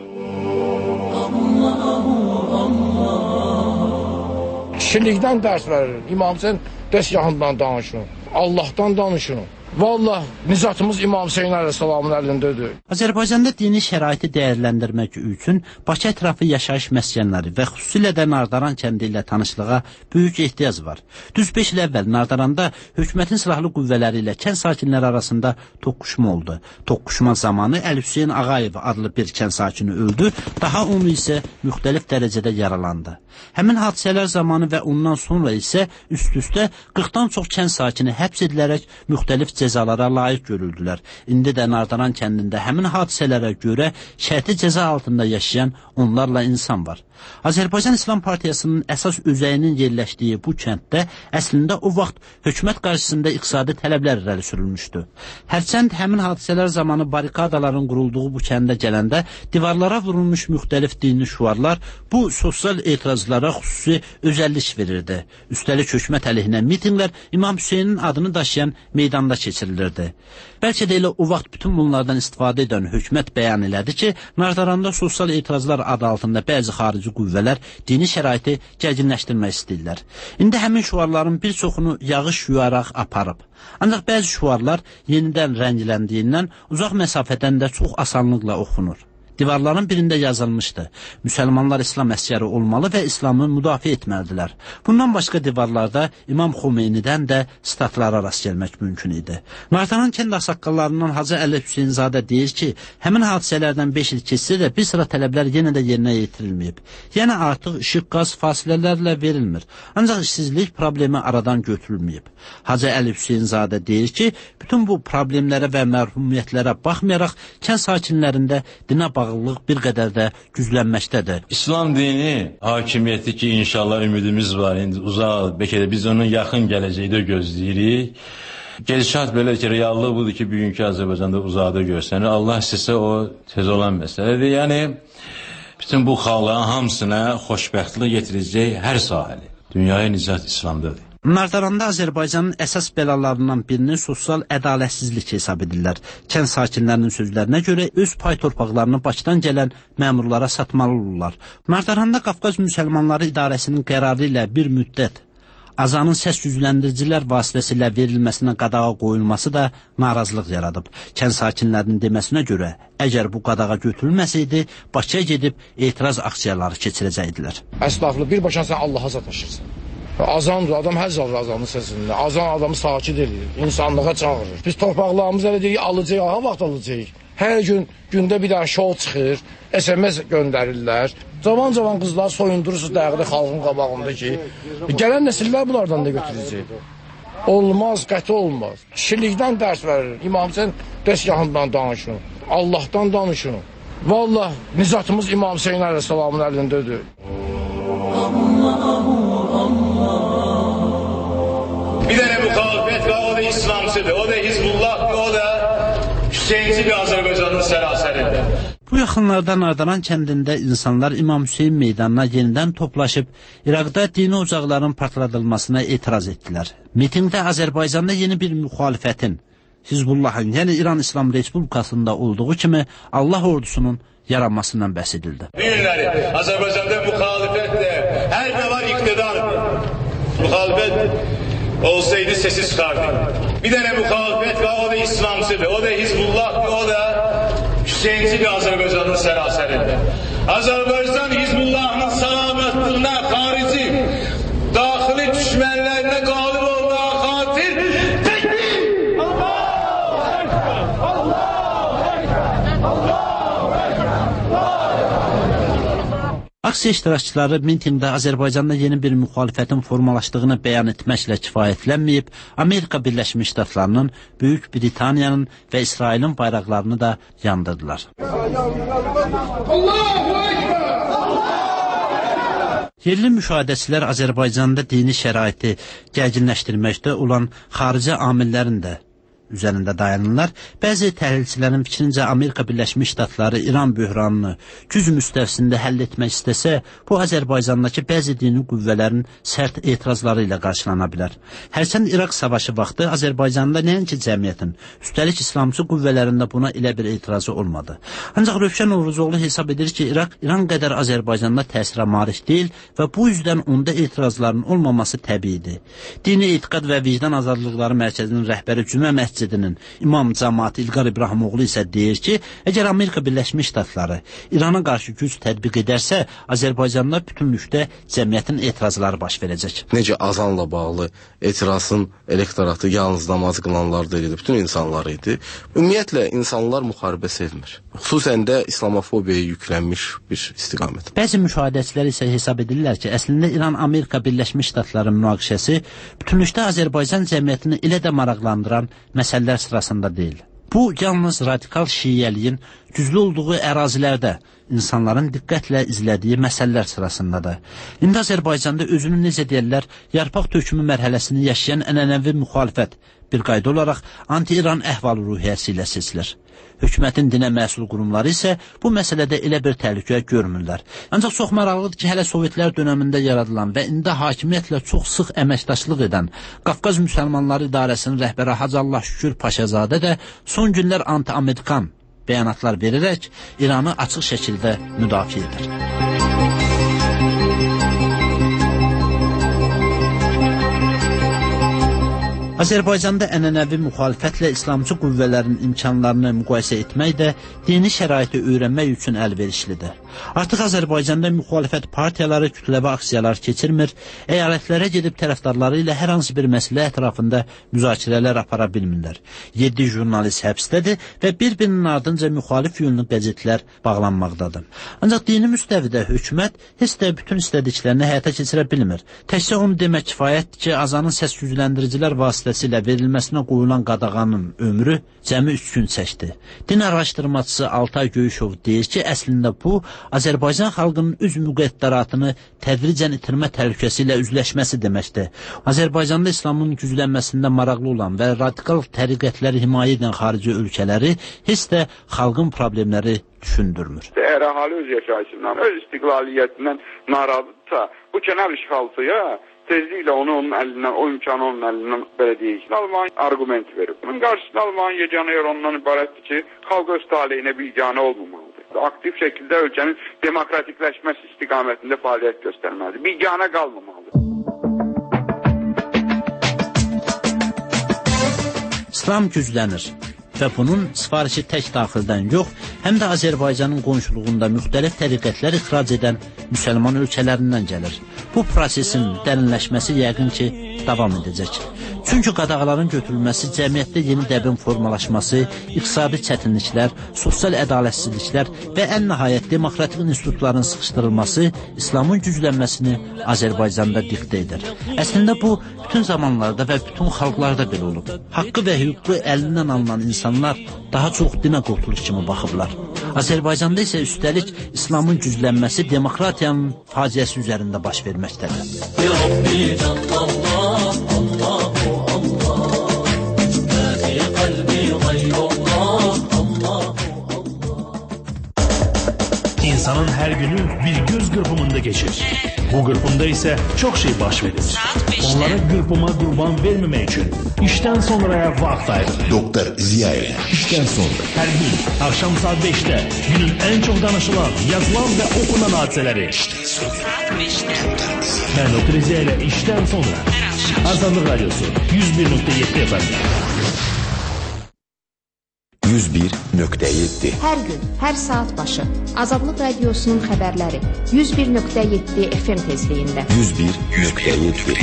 Kişilikdən dərs verir. İmam Hüseyn dəstgahından danışın. Allahdan danışın. Vallah, nizatımız İmam Hüseyn əleyhissalamın əlindədir. Azərbaycanda dini şəraiti dəyərləndirmək üçün Bakı ətrafı yaşayış məskənləri və xüsusilə də Nardaran kəndi ilə tanışlığa böyük ehtiyac var. Düz beş il əvvəl Nardaranda hökumətin silahlı qüvvələri ilə kənd sakinləri arasında toqquşma oldu. Toqquşma zamanı Əli Hüseyn Ağayev adlı bir kənd sakini öldü, daha onu isə müxtəlif dərəcədə yaralandı. Həmin hadisələr zamanı və ondan sonra isə üst-üstə qırxdan çox kənd sakini həbs edilərək müxtəlif cəzalara layiq görüldülər. İndi də Nardaran kəndində həmin hadisələrə görə şərti cəza altında yaşayan onlarla insan var. Azərbaycan İslam Partiyasının əsas özəyinin yerləşdiyi bu kənddə əslində o vaxt hökumət qarşısında iqtisadi tələblər irəli sürülmüşdü. Hərçənd həmin hadisələr zamanı barikadaların qurulduğu bu kəndə gələndə divarlara vurulmuş müxtəlif dini şüarlar bu sosial etirazlara xüsusi özəllik verirdi. Üstəlik hökumət əleyhinə mitinqlər İmam Hüseynin adını daşıyan meydanda keçirilirdi. Bəlkə də elə o vaxt bütün bunlardan istifadə edən hökumət bəyan elədi ki, Nardaranda sosial etirazlar adı altında bəzi xarici qüvvələr dini şəraiti gərginləşdirmək istəyirlər. İndi həmin şüarların bir çoxunu yağış yuyaraq aparıb. Ancaq bəzi şüarlar yenidən rəngləndiyindən uzaq məsafədən də çox asanlıqla oxunur. Divarların birində yazılmışdı. Müsəlmanlar İslam əsgəri olmalı və İslamı müdafiə etməlidirlər. Bundan başqa divarlarda İmam Xomeynidən də statlara rast gəlmək mümkün idi. Nardaran kənd ağsaqqallarından Hacı Əli Hüseynzadə deyir ki, həmin hadisələrdən beş il keçsə də bir sıra tələblər yenə də yerinə yetirilməyib. Yəni artıq işıq qaz fasilələrlə verilmir. Ancaq işsizlik problemi aradan götürülməyib. Hacı Əli Hüseynzadə deyir ki, bütün bu problemlərə və mərhumiyyətlərə baxmayaraq kənd sakinlərində dinə bağlılıq bir qədər də güclənməkdədir. İslam dini hakimiyyəti ki, inşallah ümidimiz var, indi uzaq, bəlkə də biz onun yaxın gələcəkdə gözləyirik. Gedişat belə ki, reallıq budur ki, bugünkü Azərbaycanda uzaqda görsənir. Allah istəsə o tez olan məsələdir. Yəni, bütün bu xalqların hamısına xoşbəxtlik getirəcək hər sahəli. Dünyaya nicat İslamdadır. Nardaranda Azərbaycanın əsas bəlalarından birini sosial ədalətsizlik hesab edirlər. Kənd sakinlərinin sözlərinə görə öz pay torpaqlarını Bakıdan gələn məmurlara satmalı olurlar. Nardaranda Qafqaz Müsəlmanları İdarəsinin qərarı ilə bir müddət azanın səs gücləndiricilər vasitəsilə verilməsinə qadağa qoyulması da narazılıq yaradıb. Kənd sakinlərinin deməsinə görə, əgər bu qadağa götürülməsəydi, Bakıya gedib etiraz aksiyaları keçirəcəkdilər. Əslaflı, birbaşa sən Allaha sataşırsan. Azandır, adam həzz alır azanın səsində. Azan adamı sakit edir, insanlığa çağırır. Biz torpaqlarımızı elə deyik, alacaq, ha vaxt alacaq. Hər gün, gündə bir dənə şov çıxır, S M S göndərirlər. Cavan-cavan qızlar soyundurursunuz dəqiqdə xalqın qabağında ki, gələn nəsillər bunlardan da götürəcək. Olmaz, qəti olmaz. Kişilikdən dərs verir. İmam Hüseyn dəstgahından danışın. Allahdan danışın. Vallah, nizatımız İmam Hüseyn əleyhissalamın əlindədir. Bir dənə müxalifət və o da İslamcıdır, o da Hizbullah və o da Hüseynci bir Azərbaycanın sərasərində. Bu yaxınlarda Nardaran kəndində insanlar İmam Hüseyin meydanına yenidən toplaşıb İraqda dini ocaqların partladılmasına etiraz etdilər. Mitingdə Azərbaycanda yeni bir müxalifətin, Hizbullahın, yəni İran İslam Respublikasında olduğu kimi Allah ordusunun yaranmasından bəhs edildi. Bu günləri Azərbaycanda müxalifətlə hər nə var iqtidar. Müxalifət olsaydı sesi çıkardı. Bir tane muhalefet var, o da İslamcıdır, o da Hizbullah, o da Hüseyinci bir Azerbaycan'ın seraserinde. Azerbaycan Hizbullah'ın salametlığına, harici, dahili düşmanlarına galip olmaya hatir tekbir! Allahu Ekber! Allahu Ekber! Allahu Ekber! Aksiya iştirakçıları mitingdə Azərbaycanda yeni bir müxalifətin formalaşdığını bəyan etməklə kifayətlənməyib, Amerika Birləşmiş Ştatlarının, Böyük Britaniyanın və İsrailin bayraqlarını da yandırdılar. Yerli müşahidəçilər Azərbaycanda dini şəraiti gərginləşdirməkdə olan xarici amillərin də üzərində dayanırlar. Bəzi təhlilçilərin fikrincə Amerika Birləşmiş Ştatları İran böhranını güc müstəvisində həll etmək istəsə, bu Azərbaycandakı bəzi dini qüvvələrin sərt etirazları ilə qarşılana bilər. Hərçənd İraq savaşı vaxtı Azərbaycanda nəinki cəmiyyətin, üstəlik İslamcı qüvvələrində buna elə bir etirazı olmadı. Ancaq Rövşən Oruzoğlu hesab edir ki, İraq İran qədər Azərbaycanda təsirə malik deyil və bu yüzdən onda etirazların olmaması təbiidir. Dini etiqad və vicdan azadlıqları mərkəzinin rəhbəri Cümə Məscid İmam cəmaatı İlqar İbrahimoğlu isə deyir ki, əgər Amerika Birləşmiş Ştatları İrana qarşı güc tətbiq edərsə, Azərbaycanda bütünlükdə cəmiyyətin etirazları baş verəcək. Necə azanla bağlı etirazın elektoratı yalnız namaz qılanlar deyildi, bütün insanlar idi. Ümumiyyətlə, insanlar müharibə sevmir. Xüsusən də İslamofobiyaya yüklənmiş bir istiqamət. Bəzi müşahidəçilər isə hesab edirlər ki, əslində İran-Amerika Birləşmiş Ştatları münaqişəsi bütünlükdə Azərbaycan cəmiyyətini elə də maraqlandıran məsələlər sırasında deyil. Bu, yalnız radikal şiiyəliyin güclü olduğu ərazilərdə insanların diqqətlə izlədiyi məsələlər sırasındadır. İndi Azərbaycanda özünü necə deyirlər, yarpaq tökümü mərhələsini yaşayan ənənəvi müxalifət bir qayda olaraq anti-İran əhval-ruhiyyəsi ilə seçilir. Hökumətin dinə məsul qurumları isə bu məsələdə elə bir təhlükə görmürlər. Ancaq çox maraqlıdır ki, hələ Sovetlər dönəmində yaradılan və indi hakimiyyətlə çox sıx əməkdaşlıq edən Qafqaz Müsəlmanları İdarəsinin rəhbəri Hacı Allah Şükür Paşazadə də son günlər anti-Amerikan bəyanatlar verərək İranı açıq şəkildə müdafiə edir. Azərbaycanda ənənəvi müxalifətlə İslamcı qüvvələrin imkanlarını müqayisə etmək də dini şəraiti öyrənmək üçün əlverişlidir. Artıq Azərbaycanda müxalifət partiyaları kütləvi aksiyalar keçirmir, əyalətlərə gedib tərəfdarları ilə hər hansı bir məsələ ətrafında müzakirələr apara bilmirlər. yeddi jurnalist həbsdədir və bir-birinin ardınca müxalif yönlü qəzetlər bağlanmaqdadır. Ancaq dini müstəvidə hökumət heç də bütün istədiklərini həyata keçirə bilmir. Təkcə onu demək kifayətdir ki, azanın səs gücləndiricilər vasitəsilə verilməsinə qoyulan qadağanın ömrü cəmi üç gün çəkdi. Din araşdırmacısı Altay Göyüşov deyir ki, əslində bu, Azərbaycan xalqının öz müqəddəratını tədricən itirmə təhlükəsi ilə üzləşməsi deməkdir. Azərbaycanda İslamın güclənməsində maraqlı olan və radikal təriqətləri himayə edən xarici ölkələri heç də xalqın problemləri düşündürmür. Əgər əhali öz yaşayışından, öz istiqlaliyyətindən narazıdırsa, bu kənar işğalçıya tezliklə onu onun əlindən, o imkanı onun əlindən belə deyək, alman argument verir. Bunun qarşısında alman yeganə yer ondan ibarətdir ki, xalq öz taleyinə biganə olmamalıdır. Aktiv şəkildə ölkənin demokratikləşməsi istiqamətində fəaliyyət göstərməlidir. Biganə qalmamalıdır. İslam güclənir və bunun sifarişi tək daxildən yox, həm də Azərbaycanın qonşuluğunda müxtəlif təriqətlər ixrac edən müsəlman ölkələrindən gəlir. Bu prosesin dərinləşməsi yəqin ki, davam edəcək. Çünki qadağaların götürülməsi, cəmiyyətdə yeni dəbin formalaşması, iqtisadi çətinliklər, sosial ədalətsizliklər və ən nəhayət demokratik institutların sıxışdırılması İslamın güclənməsini Azərbaycanda diktə edir. Əslində bu, bütün zamanlarda və bütün xalqlarda belə olub. Haqqı və hüququ əlindən alınan insanlar daha çox dinə qurtuluş kimi baxıblar. Azərbaycanda isə üstəlik İslamın güclənməsi demokratiyanın faciəsi üzərində baş verməkdədir. İnsanın her günü bir göz kırpımında geçir. Bu kırpımda ise çok şey baş verir. Onlara kırpıma kurban vermemek için işten sonraya vakit ayırın. Doktor Ziya ile işten sonra. Her gün akşam saat beşte günün en çok danışılan, yazılan ve okunan hadiseleri. Ben Doktor Ziya ile işten sonra. Azadlık Radyosu yüz bir nokta yedi F M. yüz bir nokta yedi. Hər gün, hər saat başı Azadlıq Radiosunun xəbərləri yüz bir nöqtə yeddi F M tezliyində. yüz bir nöqtə yeddi.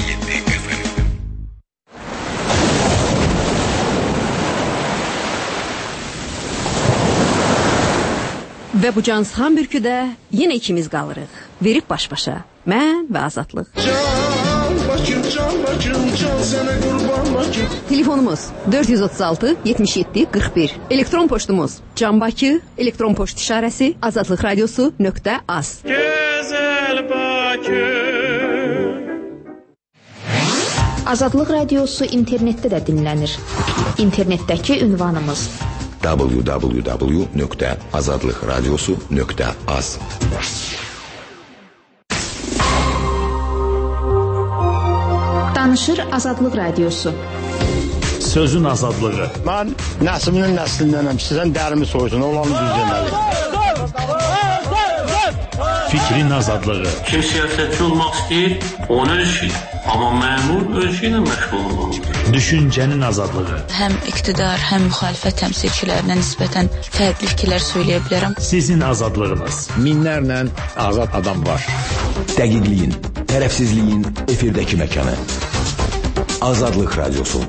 Və bu cansıxan bürküdə yenə ikimiz qalırıq. Verib baş-başa. Mən və Azadlıq. Can Bakım, can Bakım, can sənə qurban Bakım. Telefonumuz dörd yüz otuz altı yetmiş yeddi qırx bir. Elektron poçtumuz Canbakı, elektron poçt işarəsi azadlıq radiosu nöqtə az. Gözəl Bakım. Azadlıq Radiosu internetdə də dinlənir. İnternetdəki ünvanımız w w w nöqtə azadlıq radiosu nöqtə az. Danışır Azadlıq Radiosu. Sözün azadlığı. Mən nəslinin nəslindənəm. Sizən dərimi soysun, olanı düzləməli. Fikrin azadlığı. Kim siyasətçi olmaq istəyir, onu ölçür. Amma məmur ölçü ilə məşğul olmalıdır. Düşüncənin azadlığı. Həm iqtidar, həm müxalifət təmsilçilərinə nisbətən fərqli fikirlər söyləyə bilərəm. Sizin azadlığınız. Minlərlə azad adam var. Dəqiqliyin, tərəfsizliyin efirdəki məkanı. Azadlıq Radyosu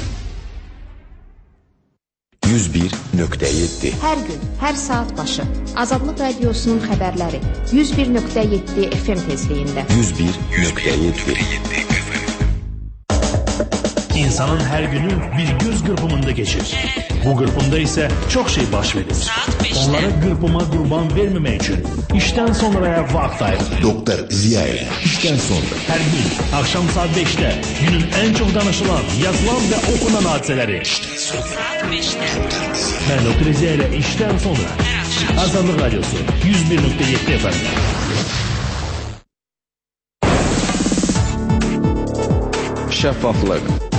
yüz bir nöqtə yeddi. Hər gün, hər saat başı Azadlıq Radiosunun xəbərləri yüz bir nöqtə yeddi F M tezliyində. yüz bir nöqtə yeddi. İnsanın her günü bir göz kırpımında geçir. Bu kırpımda ise çok şey baş verir. Onlara kırpıma kurban vermemek için işten sonraya vakit ayırın. Doktor Ziya ile işten sonra. Her gün akşam saat beşte günün en çok danışılan, yazılan ve okunan hadiseleri. Ben Doktor Ziya ile işten sonra. Azadlık Radyosu yüz bir nokta yedi F M. Şəffaflıq.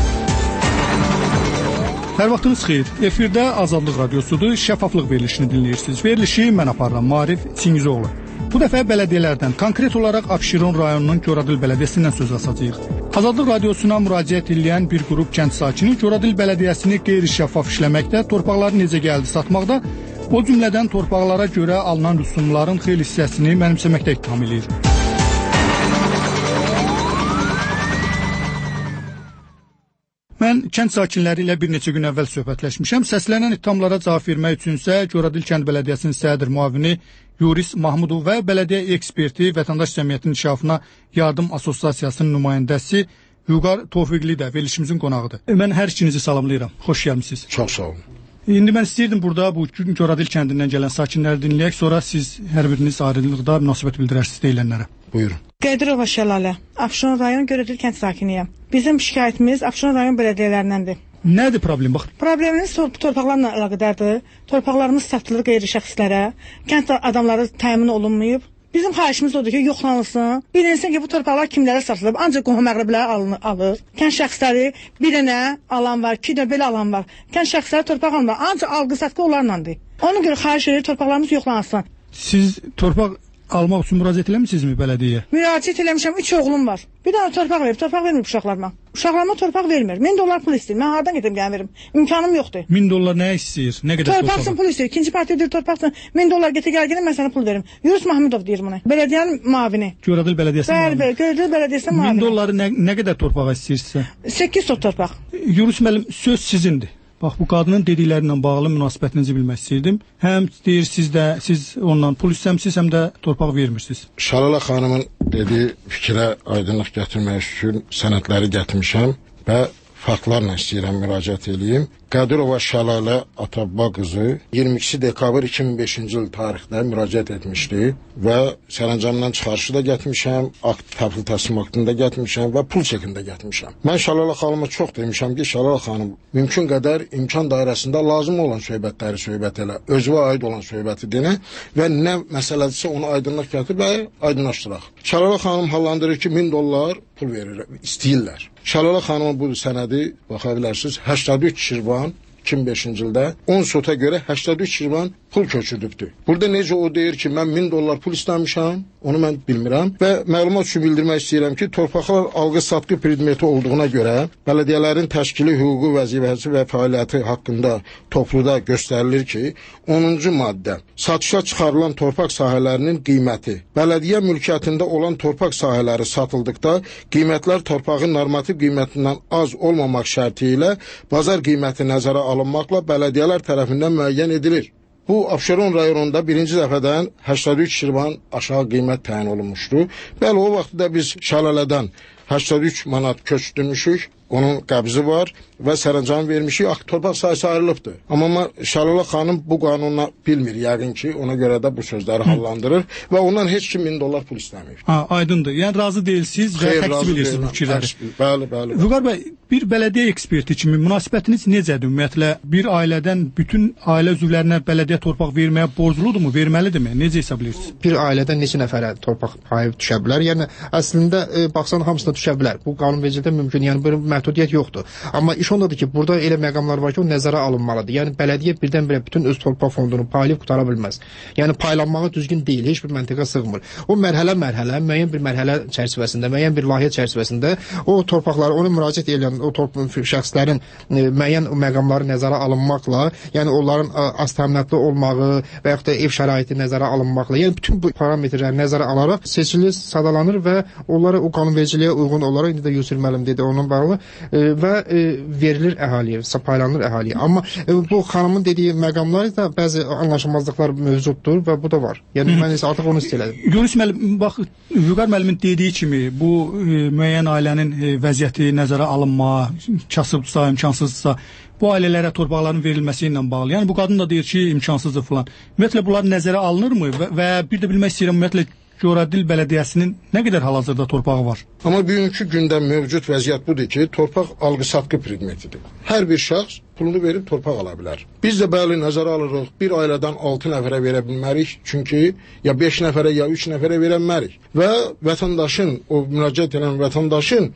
Hər vaxtınız xeyir. Efirdə Azadlıq Radiosudur. Şəffaflıq verilişini dinləyirsiniz. Verilişi mən aparıram, Marif Çingizoğlu. Bu dəfə bələdiyyələrdən, konkret olaraq Abşeron rayonunun Göradil bələdiyyəsindən söz açacağıq. Azadlıq Radiosuna müraciət edən bir qrup kənd sakini Göradil bələdiyyəsini qeyri-şəffaf işləməkdə, torpaqları necə gəldi satmaqda, o cümlədən torpaqlara görə alınan rüsumların xeyli hissəsini mənimsəməkdə ittiham edir. Mən kənd sakinləri ilə bir neçə gün əvvəl söhbətləşmişəm. Səslənən ittihamlara cavab vermək üçünsə Göradil kənd bələdiyyəsinin sədr müavini Yuris Mahmudov və bələdiyyə eksperti Vətəndaş Cəmiyyətinin İnkişafına Yardım Assosiasiyasının nümayəndəsi Vüqar Tofiqli də verilişimizin qonağıdır. Mən hər ikinizi salamlayıram. Xoş gəlmisiniz. Çox sağ olun. İndi mən istəyirdim burada bu Göradil kəndindən gələn sakinləri dinləyək, sonra siz hər biriniz ayrılıqda münasibət bildirərsiniz deyilənlərə. Buyurun. Qədirova Şəlalə, Abşeron rayon Göradil kənd sakiniyəm. Bizim şikayətimiz Abşeron rayon bələdiyyələrindəndir. Nədir problem? Bax. Problemimiz torpaqlarla əlaqədardır. Torpaqlarımız satılır qeyri-şəxslərə. Kənd adamları təmin olunmayıb. Bizim xahişimiz odur ki, yoxlanılsın. Bilinsin ki, bu torpaqlar kimlərə satılıb, ancaq qohum əqrəbləri alır. Kənd şəxsləri bir dənə alan var, iki dənə belə alan var. Kənd şəxsləri torpaq almır, ancaq alqı-satqı onlarlandır. Ona görə xahiş edir, torpaqlarımız yoxlansın. Siz torpaq almaq üçün müraciət eləmisinizmi bələdiyyəyə? Müraciət eləmişəm, üç oğlum var. Bir dənə torpaq verib, torpaq vermir uşaqlarıma. Uşaqlarıma torpaq vermir. min dollar pul istəyir. Mən hardan getim gəlin verim? İmkanım yoxdur. min dollar nə istəyir? Nə qədər torpaq? Torpaqsın pul istəyir. İkinci partiya deyir torpaqsın. min dollar getir gəl gəlin, mən sənə pul verim. Yunus Mahmudov deyir bunu. Bələdiyyənin müavini. Göradil bələdiyyəsinin müavini. Bəli, bəli, Göradil bələdiyyəsinin müavini. min dolları nə, nə qədər torpağa istəyirsə? səkkiz sot torpaq. Yunus müəllim, söz sizindir. Bax, bu qadının dediklərinlə bağlı münasibətinizi bilmək istəyirdim. Həm deyir siz də, siz ondan pul istəmisiniz, həm də torpaq vermirsiniz. Şəlalə xanımın dediyi fikrə aydınlıq gətirmək üçün sənədləri gətirmişəm və faktlarla istəyirəm müraciət edeyim. Qədirova Şəlalə Atabba qızı iyirmi ikisi dekabr iki min beşinci il tarixdə müraciət etmişdi və sərəncamdan çıxarışı da getmişəm, akt təhvil təslim aktında getmişəm və pul çekində getmişəm. Mən Şəlalə xanıma çox demişəm ki, Şəlalə xanım mümkün qədər imkan dairəsində lazım olan söhbətləri söhbət elə, özünə aid olan söhbəti denə və nə məsələdirsə onu aydınlıq gətirib və aydınlaşdıraq. Şəlalə xanım hallandırır ki, min dollar pul verir, istəyirlər. Şəlalə xanımın bu sənədi, baxa bilərsiniz, səksən üç Şirvan iki min beşinci ildə on sota görə səksən üç Şirvan pul köçürdübdür. Burada necə o deyir ki, mən min dollar pul istəmişəm, onu mən bilmirəm və məlumat üçün bildirmək istəyirəm ki, torpaqlar alqı-satqı predmeti olduğuna görə bələdiyyələrin təşkili, hüquqi vəzifəsi və fəaliyyəti haqqında topluda göstərilir ki, onuncu maddə satışa çıxarılan torpaq sahələrinin qiyməti. Bələdiyyə mülkiyyətində olan torpaq sahələri satıldıqda qiymətlər torpağın normativ qiymətindən az olmamaq şərti ilə bazar qiyməti nəzərə alınmaqla bələdiyyələr tərəfindən müəyyən edilir. Bu, Abşeron rayonunda birinci dəfədən səksən üç Şirvan aşağı qiymət təyin olunmuşdu. Bəli, o vaxtda biz Şəlalədən səksən üç manat köçdürmüşük, onun qəbzi var və sərəncam vermişik, akt torpaq sahəsi ayrılıbdır. Amma Şəlalə xanım bu qanunla bilmir, yəqin ki, ona görə də bu sözləri hallandırır və ondan heç kim min dollar pul istəmir. Ha, aydındır. Yəni razı deyilsiniz və təksib edirsiniz bu fikirləri. Bəli, bəli. Vüqar bəy, bir bələdiyyə eksperti kimi münasibətiniz necədir ümumiyyətlə? Bir ailədən bütün ailə üzvlərinə bələdiyyə torpaq verməyə borcludurmu, verməlidirmi? Necə hesablayırsınız? Bir ailədən neçə nəfərə torpaq payı düşə bilər? Yəni əslində e, baxsan hamısına düşə bilər. Bu qanunvericilikdə mümkün, yəni bir məhdudiyyət yoxdur. Amma iş ondadır ki, burada elə məqamlar var ki, o nəzərə alınmalıdır. Yəni bələdiyyə birdən-birə bütün öz torpaq fondunu paylayıb qutara bilməz. Yəni paylanmağı düzgün deyil, heç bir məntiqə sığmır. O mərhələ-mərhələ, müəyyən bir mərhələ çərçivəsində, müəyyən bir layihə çərçivəsində o torpaqları, onu müraciət edən o torpaq şəxslərin e, müəyyən məqamları nəzərə alınmaqla, yəni onların az təminatlı olmağı və yaxud da ev şəraiti nəzərə alınmaqla, yəni bütün bu parametrləri nəzərə alaraq seçilir, sadalanır və onlara o qanunvericiliyə uyğun olaraq indi də Yusuf müəllim dedi onun bağlı e, və e, verilir əhaliyə, paylanır əhaliyə. Amma e, bu xanımın dediyi məqamlar da bəzi anlaşılmazlıqlar mövcuddur və bu da var. Yəni mən isə artıq onu istəyirəm. Yunus müəllim, bax Vüqar müəllimin dediyi kimi bu e, müəyyən ailənin e, vəziyyəti nəzərə alınma, kasıbdırsa, imkansızsa, bu ailələrə torpaqların verilməsi ilə bağlı. Yəni bu qadın da deyir ki, imkansızdır falan. Ümumiyyətlə bunlar nəzərə alınırmı və, və bir də bilmək istəyirəm ümumiyyətlə Coradil Bələdiyyəsinin nə qədər hal-hazırda torpağı var? Amma bugünkü gündə mövcud vəziyyət budur ki, torpaq alqı-satqı predmetidir. Hər bir şəxs pulunu verib torpaq ala bilər. Biz də bəli nəzərə alırıq, bir ailədən altı nəfərə verə bilmərik, çünki ya beş nəfərə, ya üç nəfərə verə bilmərik. Və vətəndaşın, o müraciət edən vətəndaşın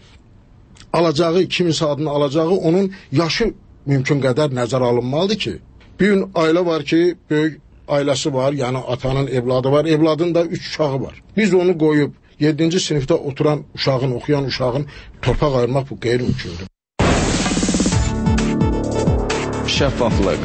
alacağı, kiminsə adını alacağı, onun yaşı mümkün qədər nəzərə alınmalıdır ki, bir gün ailə var ki, böyük ailəsi var, yəni atanın evladı var, evladın da üç uşağı var. Biz onu qoyub yeddinci sinifdə oturan uşağın, oxuyan uşağın torpaq ayırmaq bu qeyri-mümkündür. Şəffaflıq.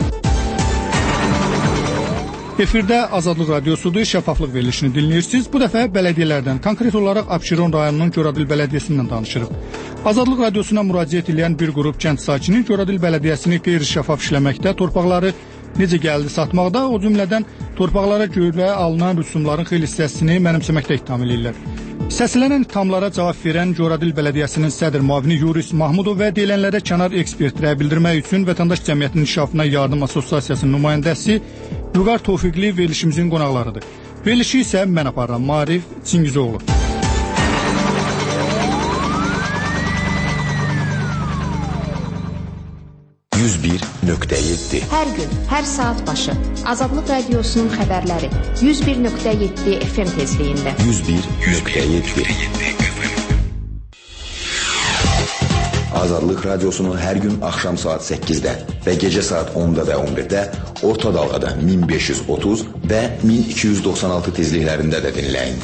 Efirdə Azadlıq Radiosudur, şəffaflıq verilişini dinləyirsiniz. Bu dəfə bələdiyyələrdən, konkret olaraq Abşeron rayonunun Coradil Bələdiyyəsindən danışırıq. Azadlıq Radiosuna müraciət edən bir qrup kənd sakini Coradil Bələdiyyəsini qeyri-şəffaf işləməkdə, torpaqları necə gəldi satmaqda, o cümlədən torpaqlara görə alınan rüsumların xeyli hissəsini mənimsəməkdə ittiham edirlər. Səslənən ittihamlara cavab verən Coradil Bələdiyyəsinin sədr müavini Yuris Mahmudov və deyilənlərə kənar ekspertlərə bildirmək üçün Vətəndaş Cəmiyyətinin İnkişafına Yardım Assosiasiyasının nümayəndəsi Vüqar Tofiqli verilişimizin qonaqlarıdır. Verilişi isə mən aparıram, Marif Çingizoğlu. yüz bir nöqtə yeddi. Hər gün, hər saat başı Azadlıq Radiosunun xəbərləri yüz bir nöqtə yeddi F M tezliyində. yüz bir nöqtə yeddi. Azadlıq Radiosunu hər gün axşam saat səkkizdə və gecə saat onda və on birdə orta dalğada min beş yüz otuz və min iki yüz doxsan altı tezliklərində də dinləyin.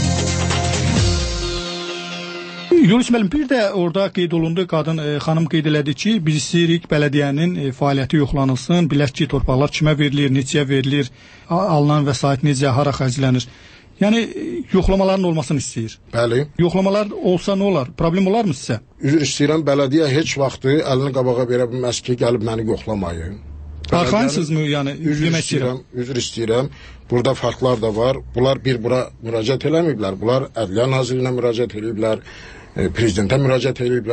Yunus müəllim, bir də orada qeyd olundu, qadın e, xanım qeyd elədi ki, biz istəyirik bələdiyyənin e, fəaliyyəti yoxlanılsın, bilək ki, torpaqlar kimə verilir, neçəyə verilir, alınan vəsait necə, hara xərclənir. Yəni yoxlamaların olmasını istəyir. Bəli. Yoxlamalar olsa nə olar? Problem olarmı sizə? Üzr istəyirəm, bələdiyyə heç vaxtı əlini qabağa verə bilməz ki, gəlib məni yoxlamayın. Arxansızmı, yəni üzr istəyirəm, üzr istəyirəm. Burada farklar da var. Bunlar bir bura müraciət eləməyiblər. Bunlar Ədliyyə Nazirliyinə müraciət ediblər. Prezidentə müraciət ediblər,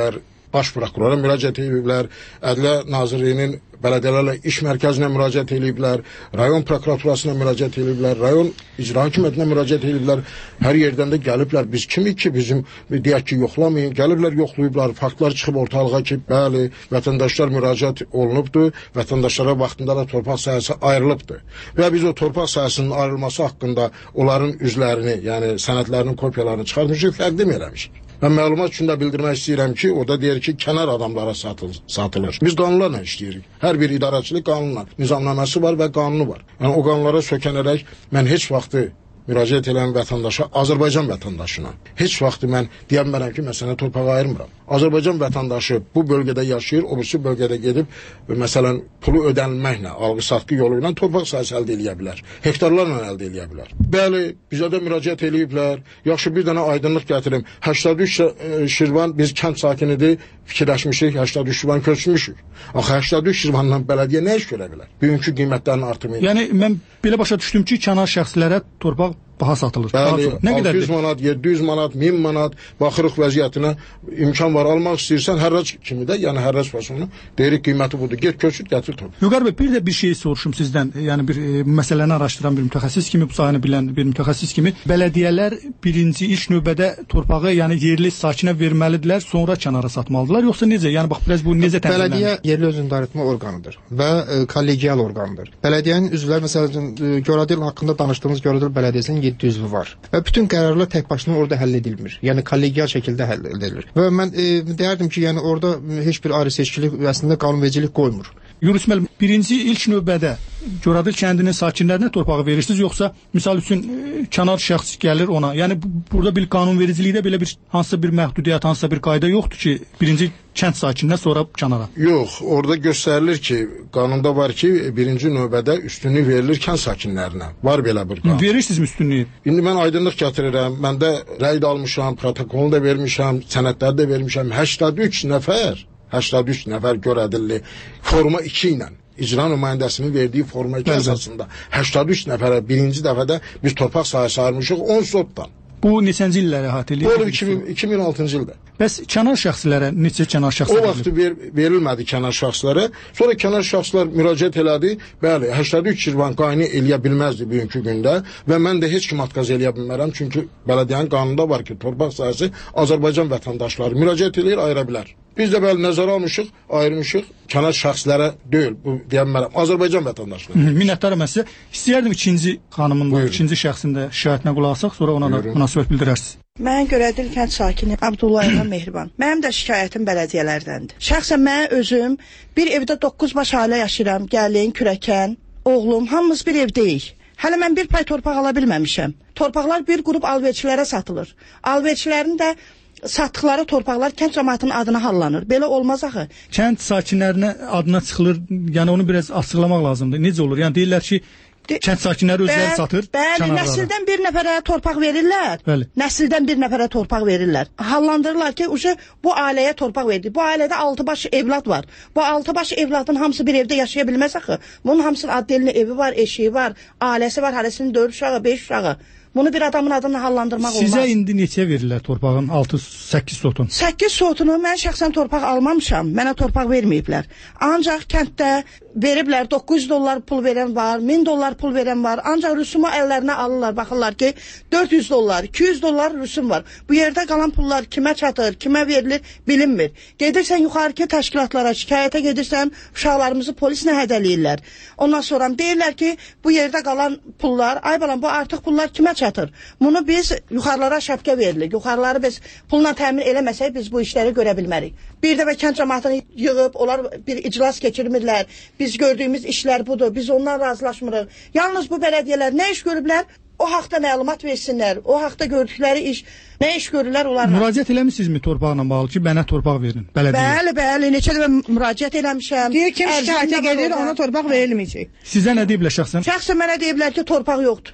Baş prokurora müraciət ediblər, Ədliyyə Nazirliyinin bələdiyyələrlə iş mərkəzinə müraciət ediblər, rayon prokuraturasına müraciət ediblər, rayon icra hakimiyyətinə müraciət ediblər. Hər yerdən də gəliblər. Biz kimik ki, bizim deyək ki, yoxlamayın. Gəlirlər, yoxlayıblar. Faktlar çıxıb ortalığa ki, bəli, vətəndaşlar müraciət olunubdur. Vətəndaşlara vaxtında da torpaq sahəsi ayrılıbdır. Və biz o torpaq sahəsinin ayrılması haqqında onların üzlərini, yəni sənədlərinin kopyalarını çıxartmışıq, təqdim eləmişik. Mən məlumat üçün də bildirmək istəyirəm ki, orada deyir ki, kənar adamlara satılır. satılır. Biz qanunlarla işləyirik. Hər bir idarəçilik qanunla, nizamnaməsi var və qanunu var. Yəni o qanunlara sökənərək mən heç vaxtı müraciət edən vətəndaşa, Azərbaycan vətəndaşına heç vaxt mən deyə bilmərəm ki, mən sənə torpağı ayırmıram. Azərbaycan vətəndaşı bu bölgədə yaşayır, o birisi bölgədə gedib, məsələn, pulu ödənilməklə, alqı-satqı yolu ilə torpaq sahəsi əldə edə bilər. Hektarlarla əldə edə bilər. Bəli, bizə də müraciət eləyiblər. Yaxşı, bir dənə aydınlıq gətirim. səksən üç Şirvan, biz kənd sakinidir, fikirləşmişik, səksən üç Şirvan köçmüşük. Axı səksən üç Şirvandan bələdiyyə nə iş görə bilər? Bugünkü qiymətlərin artımı. Yəni, mən belə başa düşdüm ki, kənar şəxslərə torpaq baha satılır. Bəli, altı yüz manat, yeddi yüz manat, min manat baxırıq vəziyyətinə, imkan var, almaq istəyirsən, hərrac kimi də, yəni hərrac fasonu, deyirik qiyməti budur, get köçüd, gətir torpaq. Vüqar bəy, bir də bir şey soruşum sizdən, yəni bir e, məsələni araşdıran bir mütəxəssis kimi, bu sahəni bilən bir mütəxəssis kimi, bələdiyyələr birinci ilk növbədə torpağı, yəni yerli sakinə verməlidirlər, sonra kənara satmalıdırlar, yoxsa necə? Yəni bax, biraz bu necə tənzimlənir? Bələdiyyə yerli özünü idarə etmə orqanıdır və e, kollegial orqanıdır. Bələdiyyənin üzvləri, məsələn, e, Göradil haqqında danışdığımız Göradil bələdiyyəsinin yeddi üzvü var. Və bütün qərarlar tək başına orada həll edilmir. Yəni kollegial şəkildə həll edilir. Və mən e, deyərdim ki, yəni orada heç bir ayrı seçkilik, əslində qanunvericilik qoymur. Yunus müəllim, birinci ilk növbədə Göradil kəndinin sakinlərinə torpağı verirsiniz, yoxsa misal üçün e, kənar şəxs gəlir ona? Yəni bu, burada bir qanunvericilikdə belə bir hansısa bir məhdudiyyət, hansısa bir qayda yoxdur ki, birinci kənd sakininə, sonra kənara. Yox, orada göstərilir ki, qanunda var ki, birinci növbədə üstünlük verilir kənd sakinlərinə. Var belə bir qanun. Verirsinizmi üstünlüyü? İndi mən aydınlıq gətirirəm. Mən də rəy də almışam, protokolunu da vermişəm, sənədləri də vermişəm. səksən üç nəfər, səksən üç nəfər Göradilli forma iki ilə icra nümayəndəsinin verdiyi forma iki əsasında səksən üç nəfərə birinci dəfədə biz torpaq sahəsi ayırmışıq on sotdan. Bu neçənci illəri əhatə edir? Bu iki min altıncı ildə. Bəs kənar şəxslərə neçə kənar şəxs o vaxt ver, verilmədi kənar şəxslərə. Sonra kənar şəxslər müraciət elədi. Bəli, səksən üç Şirvan qayını eləyə bilməzdi bugünkü gündə və mən də heç kim atqaz eləyə bilmərəm, çünki bələdiyyənin qanununda var ki, torpaq sahəsi Azərbaycan vətəndaşları müraciət eləyir, ayıra bilər. Biz də bəli nəzərə almışıq, ayırmışıq kənar şəxslərə deyil, bu deyə bilmərəm, Azərbaycan vətəndaşları. Minnətdaram mən sizə. İstəyərdim ikinci xanımın, Buyurun. ikinci şəxsində şikayətinə qulaq asaq, sonra ona Buyurun. da münasibət bildirərsiniz. Mən Göradil kənd sakini Abdullayev Mehriban. Mənim də şikayətim bələdiyyələrdəndir. Şəxsən mən özüm bir evdə doqquz baş ailə yaşayıram. Gəlin, kürəkən, oğlum, hamımız bir evdəyik. Hələ mən bir pay torpaq ala bilməmişəm. Torpaqlar bir qrup alverçilərə satılır. Alverçilərin də satdıqları torpaqlar kənd cəmaatının adına hallanır. Belə olmaz axı. Kənd sakinlərinə adına çıxılır. Yəni onu biraz açıqlamaq lazımdır. Necə olur? Yəni deyirlər ki, kənd sakinləri özləri satır. Bəli, nəsildən bir nəfərə torpaq verirlər. Bəli. Nəsildən bir nəfərə torpaq verirlər. Hallandırırlar ki, uca bu ailəyə torpaq verdi. Bu ailədə altı baş evlad var. Bu altı baş evladın hamısı bir evdə yaşaya bilməz axı. Bunun hamısının adlı evi var, eşiyi var, ailəsi var, hərəsinin dörd uşağı, beş uşağı. Bunu bir adamın adını hallandırmaq Sizə olmaz. Sizə indi neçə verirlər torpağın altı səkkiz sotun? səkkiz sotunu mən şəxsən torpaq almamışam. Mənə torpaq verməyiblər. Ancaq kənddə veriblər, doqquz yüz dollar pul verən var, min dollar pul verən var. Ancaq rüsumu əllərinə alırlar, baxırlar ki, dörd yüz dollar, iki yüz dollar rüsum var. Bu yerdə qalan pullar kimə çatır, kimə verilir, bilinmir. Gedirsən yuxarıki təşkilatlara, şikayətə gedirsən, uşaqlarımızı polislə hədələyirlər. Ondan sonra deyirlər ki, bu yerdə qalan pullar, ay balam, bu artıq pullar kimə çatır? Bunu biz yuxarılara şəbkə veririk. Yuxarıları biz pulla təmin eləməsək, biz bu işləri görə bilmərik. Bir dəfə kənd cəmaatını yığıb, onlar bir iclas keçirmirlər. Biz gördüyümüz işlər budur, biz ondan razılaşmırıq. Yalnız bu bələdiyyələr nə iş görüblər? O haqda məlumat versinlər, o haqda gördükləri iş, nə iş görürlər onlarla. Müraciət eləmişsinizmi torpaqla bağlı ki, mənə torpaq verin, bələdiyyə? Bəli, bəli, neçə dəfə müraciət eləmişəm. Deyir kim şikayətə gedir, ona torpaq verilməyəcək. Sizə nə deyiblər şəxsən? Şəxsən mənə deyiblər ki, torpaq yoxdur.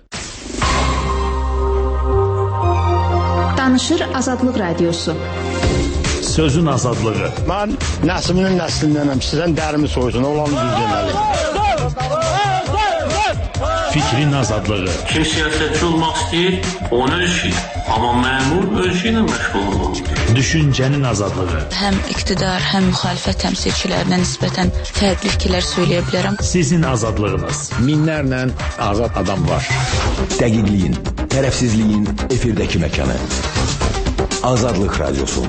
Danışır Azadlıq Radiosu. Sözün azadlığı. Mən nəslinin nəslindənəm. Sizdən dərimi soysun, olanı düz deməli. fikrin azadlığı. Kim siyasətçi olmaq istəyir, onu öz işi. Amma məmur öz işi ilə məşğul olmalıdır. Düşüncənin azadlığı. Həm iqtidar, həm müxalifət təmsilçilərinə nisbətən fərqli fikirlər söyləyə bilərəm. Sizin azadlığınız. Minlərlə azad adam var. Dəqiqliyin, tərəfsizliyin efirdəki məkanı. Azadlıq Radiosu.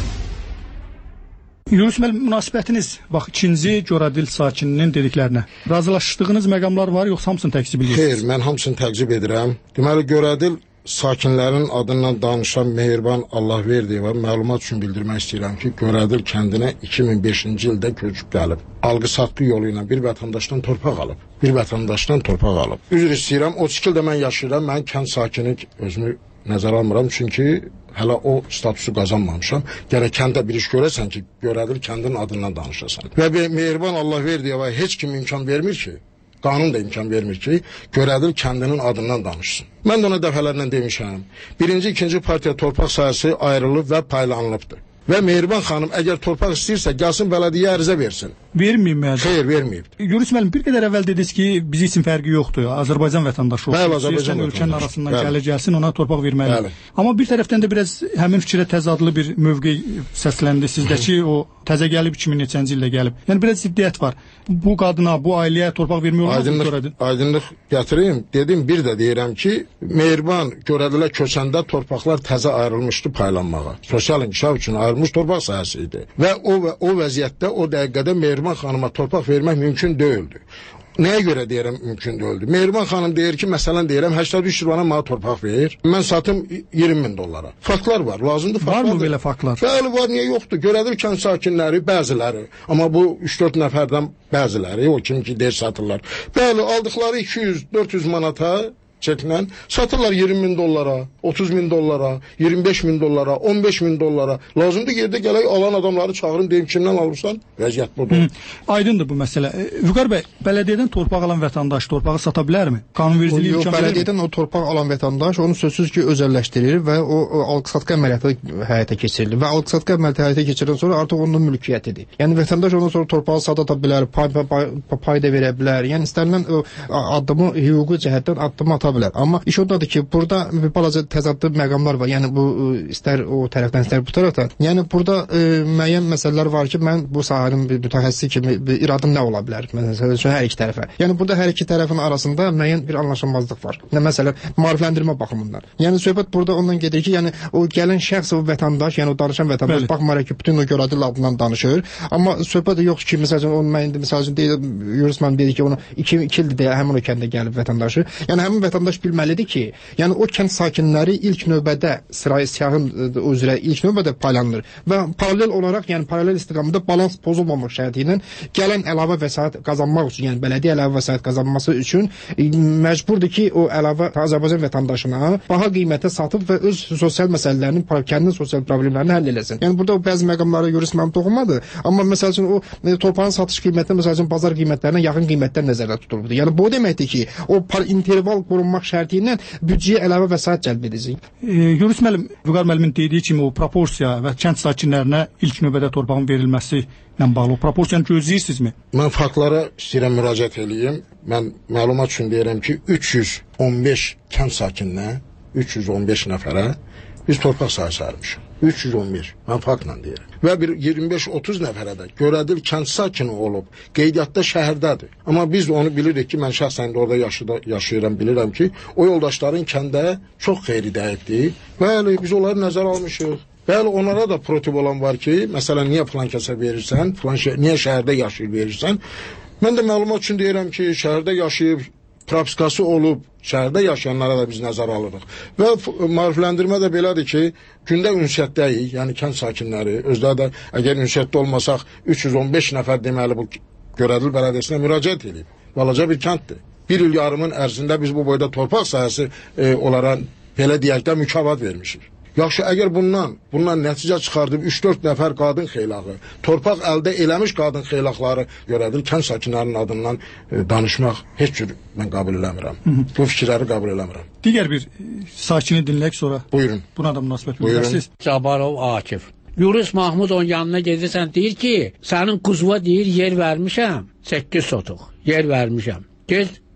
Yunus müəllim, münasibətiniz bax ikinci Göradil sakininin dediklərinə razılaşdığınız məqamlar var, yoxsa hamısını təksib edirsiniz? Xeyr, mən hamısını təksib edirəm. Deməli, Göradil sakinlərin adından danışan Mehriban Allahverdiyeva məlumat üçün bildirmək istəyirəm ki, Göradil kəndinə iki min beşinci ildə köçüb gəlib. Alqı-satqı yolu ilə bir vətəndaşdan torpaq alıb. Bir vətəndaşdan torpaq alıb. Üzr istəyirəm, otuz iki ildə mən yaşayıram, mən kənd sakini özümü nəzərə almıram, çünki hələ o statusu qazanmamışam. Gərək kəndə bir iş görəsən ki, Göradil kəndin adından danışasan. Və Mehriban Allahverdiyeva heç kim imkan vermir ki, qanun da imkan vermir ki, Göradil kəndinin adından danışsın. Mən də ona dəfələrlə demişəm. Birinci, ikinci partiya torpaq sahəsi ayrılıb və paylanılıbdır. Və Mehriban xanım əgər torpaq istəyirsə, gəlsin bələdiyyə ərizə versin. Verməyib mi? Xeyr, verməyib. Yunus müəllim, bir qədər əvvəl dediniz ki, bizi üçün fərqi yoxdur. Azərbaycan vətəndaşı olsun. Bəli, Azərbaycan vətəndaşı. Ölkənin arasından gəlir gəlsin, ona torpaq verməli. Amma bir tərəfdən də biraz həmin fikrə təzadlı bir mövqe səsləndi sizdəki, o təzə gəlib iki min neçənci ildə gəlib. Yəni biraz ziddiyyət var. Bu qadına, bu ailəyə torpaq vermək olmaz mı Göradil? Aydınlıq gətirim. Dedim, bir də deyirəm ki, Mehriban Göradilə köçəndə torpaqlar təzə ayrılmışdı paylanmağa. Sosial inkişaf üçün ayrılmış torpaq sahəsi idi. Və o o vəziyyətdə o dəqiqədə Mehriban xanıma torpaq vermək mümkün deyildi. Nəyə görə deyirəm mümkün deyildi? Mehriban xanım deyir ki, məsələn deyirəm səksən üç bana mənə torpaq ver. Mən satım iyirmi min dollara. Faktlar var, lazımdır faktlar. Var mı belə faktlar? Bəli, var, niyə yoxdur? Göradil kənd sakinləri, bəziləri, amma bu üç dörd nəfərdən bəziləri, o kim ki deyir satırlar. Bəli, aldıqları iki yüz dörd yüz manata çəklə satırlar iyirmi min dollara, otuz min dollara, iyirmi beş min dollara, on beş min dollara. Lazımdır yerdə gələk alan adamları çağırın, deyim kimdən alırsan? Vəziyyət budur. Hı. Aydındır bu məsələ. E, Vüqar bəy, bələdiyyədən torpaq alan vətəndaş torpağı sata bilərmi? Qanunvericiliyi imkan verir mi? Bələdiyyədən o torpaq alan vətəndaş onu sözsüz ki özəlləşdirir və o, o alqı-satqı əməliyyatı həyata keçirilir və alqı-satqı əməliyyatı həyata keçirdən sonra artıq onun mülkiyyətidir. Yəni vətəndaş ondan sonra torpağı sata bilər, pay, pay, pay da verə bilər. Yəni istənilən o addımı hüquqi cəhətdən addım ata bilər. Amma iş ondadır ki, burada bir balaca təzadlı məqamlar var. Yəni bu istər o tərəfdən, istər bu tərəfdən. Yəni burada e, müəyyən məsələlər var ki, mən bu sahənin bir mütəxəssisi kimi bir iradım nə ola bilər? Məsələn, hər iki tərəfə. Yəni burada hər iki tərəfin arasında müəyyən bir anlaşılmazlıq var. Nə məsələn, maarifləndirmə baxımından. Yəni söhbət burada ondan gedir ki, yəni o gələn şəxs, o vətəndaş, yəni o danışan vətəndaş baxmayaraq ki, bütün o Göradil adından danışır. Amma söhbət yox ki, məsələn, onun mən indi məsələn deyir, Yunus müəllim dedi ki, onu iki ildir deyə həmin o kəndə gəlib vətəndaşı. Yəni həmin vətəndaş bilməlidir ki, yəni o kənd sakinləri ilk növbədə sırayı siyahın üzrə ilk növbədə paylanılır və paralel olaraq, yəni paralel istiqamətdə balans pozulmamaq şərti ilə gələn əlavə vəsait qazanmaq üçün, yəni bələdiyyə əlavə vəsait qazanması üçün məcburdur ki, o əlavə Azərbaycan vətəndaşına baha qiymətə satıb və öz sosial məsələlərini, kəndin sosial problemlərini həll eləsin. Yəni burada bəzi məqamlara Yunus müəllim toxunmadı, amma məsəl üçün o torpağın satış qiyməti məsəl üçün bazar qiymətlərinə yaxın qiymətlər nəzərdə tutulubdur. Yəni bu deməkdir ki, o interval qorunmaq şərti ilə büdcəyə əlavə vəsait cəlb edəcək. E, Yunus müəllim, Vüqar müəllimin dediyi kimi o proporsiya və kənd sakinlərinə ilk növbədə torpağın verilməsi ilə bağlı o proporsiyanı gözləyirsinizmi? Mən faktlara istəyirəm müraciət edeyim. Mən məlumat üçün deyirəm ki, üç yüz on beş kənd sakininə, üç yüz on beş nəfərə biz torpaq sahəsi ayırmışıq. üç yüz on beş. Mən faktla deyirəm. Və bir iyirmi beş otuz nəfərə də Göradil kənd sakini olub, qeydiyyatda şəhərdədir. Amma biz onu bilirik ki, mən şəxsən orada yaşıda, yaşayıram, bilirəm ki, o yoldaşların kəndə çox xeyri dəyibdir. Bəli, biz onları nəzərə almışıq. Bəli, onlara da protib olan var ki, məsələn, niyə filan kəsə verirsən, filan şə niyə şəhərdə yaşayır verirsən. Mən də məlumat üçün deyirəm ki, şəhərdə yaşayıb, propiskası olub, şəhərdə yaşayanlara da biz nəzər alırıq. Və maarifləndirmə də belədir ki, gündə ünsiyyətdəyik, yəni kənd sakinləri, özləri də əgər ünsiyyətdə olmasaq, üç yüz on beş nəfər deməli bu Göradil bələdiyyəsinə müraciət edib. Balaca bir kənddir. Bir il yarımın ərzində biz bu boyda torpaq sahəsi e, onlara belə deyək də mükafat vermişik. Yaxşı, əgər bundan, bundan nəticə çıxardıb üç dörd nəfər qadın xeylağı, torpaq əldə eləmiş qadın xeylaqları Göradil kənd sakinlərinin adından e, danışmaq heç cür mən qəbul eləmirəm. Hı -hı. Bu fikirləri qəbul eləmirəm. Digər bir sakini dinləyək sonra. Buyurun. Buna da münasibət bildirsiniz. Cabarov Akif. Yunus Mahmudovun yanına gedirsən, deyir ki, sənin quzuva deyir yer vermişəm, səkkiz sotuq yer vermişəm. Gez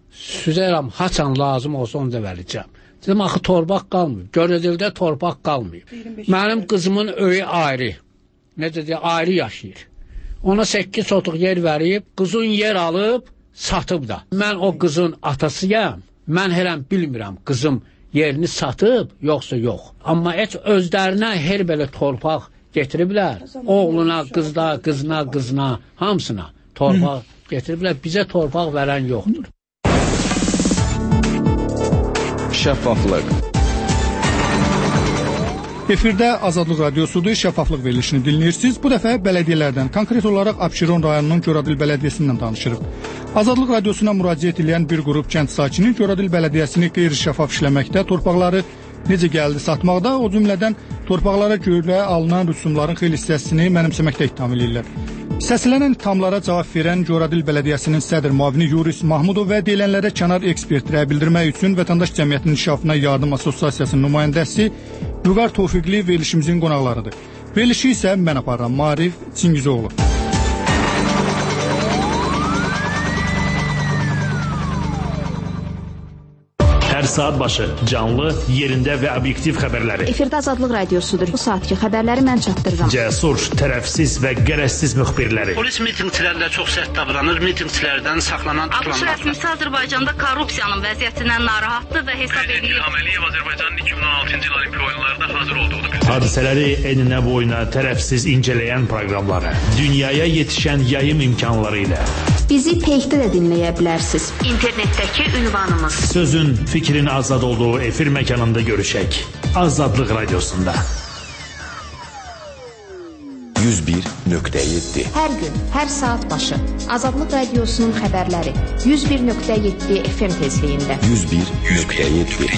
süzərəm, haçan lazım olsa onu da verəcəm. Dedim, axı torpaq qalmıyor. Görədildə torpaq qalmıyor. Mənim qızımın öyü ayrı. Necə deyə, ayrı yaşayır. Ona səkkiz sotuq yer verib, qızın yer alıb, satıb da. Mən o qızın atasıyam. Mən heləm bilmirəm, qızım yerini satıb, yoxsa yox. Amma heç özlərinə her belə torpaq getiriblər. Oğluna, qızda, qızına, qızına, hamısına torpaq getiriblər. Bizə torpaq verən yoxdur. Şəffaflıq. Efirdə Azadlıq Radiosudur, şəffaflıq verilişini dinləyirsiniz. Bu dəfə bələdiyyələrdən, konkret olaraq Abşeron rayonunun Göradil bələdiyyəsindən danışırıq. Azadlıq Radiosuna müraciət edən bir qrup kənd sakini Göradil bələdiyyəsini qeyri-şəffaf işləməkdə, torpaqları necə gəldi satmaqda, o cümlədən torpaqlara görə alınan rüsumların xeyli hissəsini mənimsəməkdə ittiham edirlər. Səslənən ittihamlara cavab verən Göradil Bələdiyyəsinin sədr müavini Yuris Mahmudov və deyilənlərə kənar ekspertirə bildirmək üçün Vətəndaş Cəmiyyətinin İnkişafına Yardım Assosiasiyasının nümayəndəsi Vüqar Tofiqli verilişimizin qonaqlarıdır. Verilişi isə mən aparıram, Maarif Çingizoğlu. Hər saat başı canlı, yerində və obyektiv xəbərləri. Efirdə Azadlıq Radiosudur. Bu saatki xəbərləri mən çatdırıram. Cəsur, tərəfsiz və qərəzsiz müxbirləri. Polis mitinqçilərlə çox sərt davranır, mitinqçilərdən saxlanan ABŞ rəsmisi Azərbaycanda korrupsiyanın vəziyyətindən narahatdır və hesab edir. İlham Əliyev Azərbaycanın iki min on altıncı il Olimpiya oyunlarında hazır olduğunu bildirdi. Hadisələri eninə boyuna tərəfsiz incələyən proqramları, dünyaya yetişən yayım imkanları ilə. Bizi peykdə də dinləyə bilərsiniz. İnternetdəki ünvanımız. Sözün, fikrin azad olduğu efir məkanında görüşək. Azadlıq Radiosunda. yüz bir nöqtə yeddi. Hər gün, hər saat başı Azadlıq Radiosunun xəbərləri yüz bir nöqtə yeddi F M tezliyində. yüz bir nöqtə yeddi.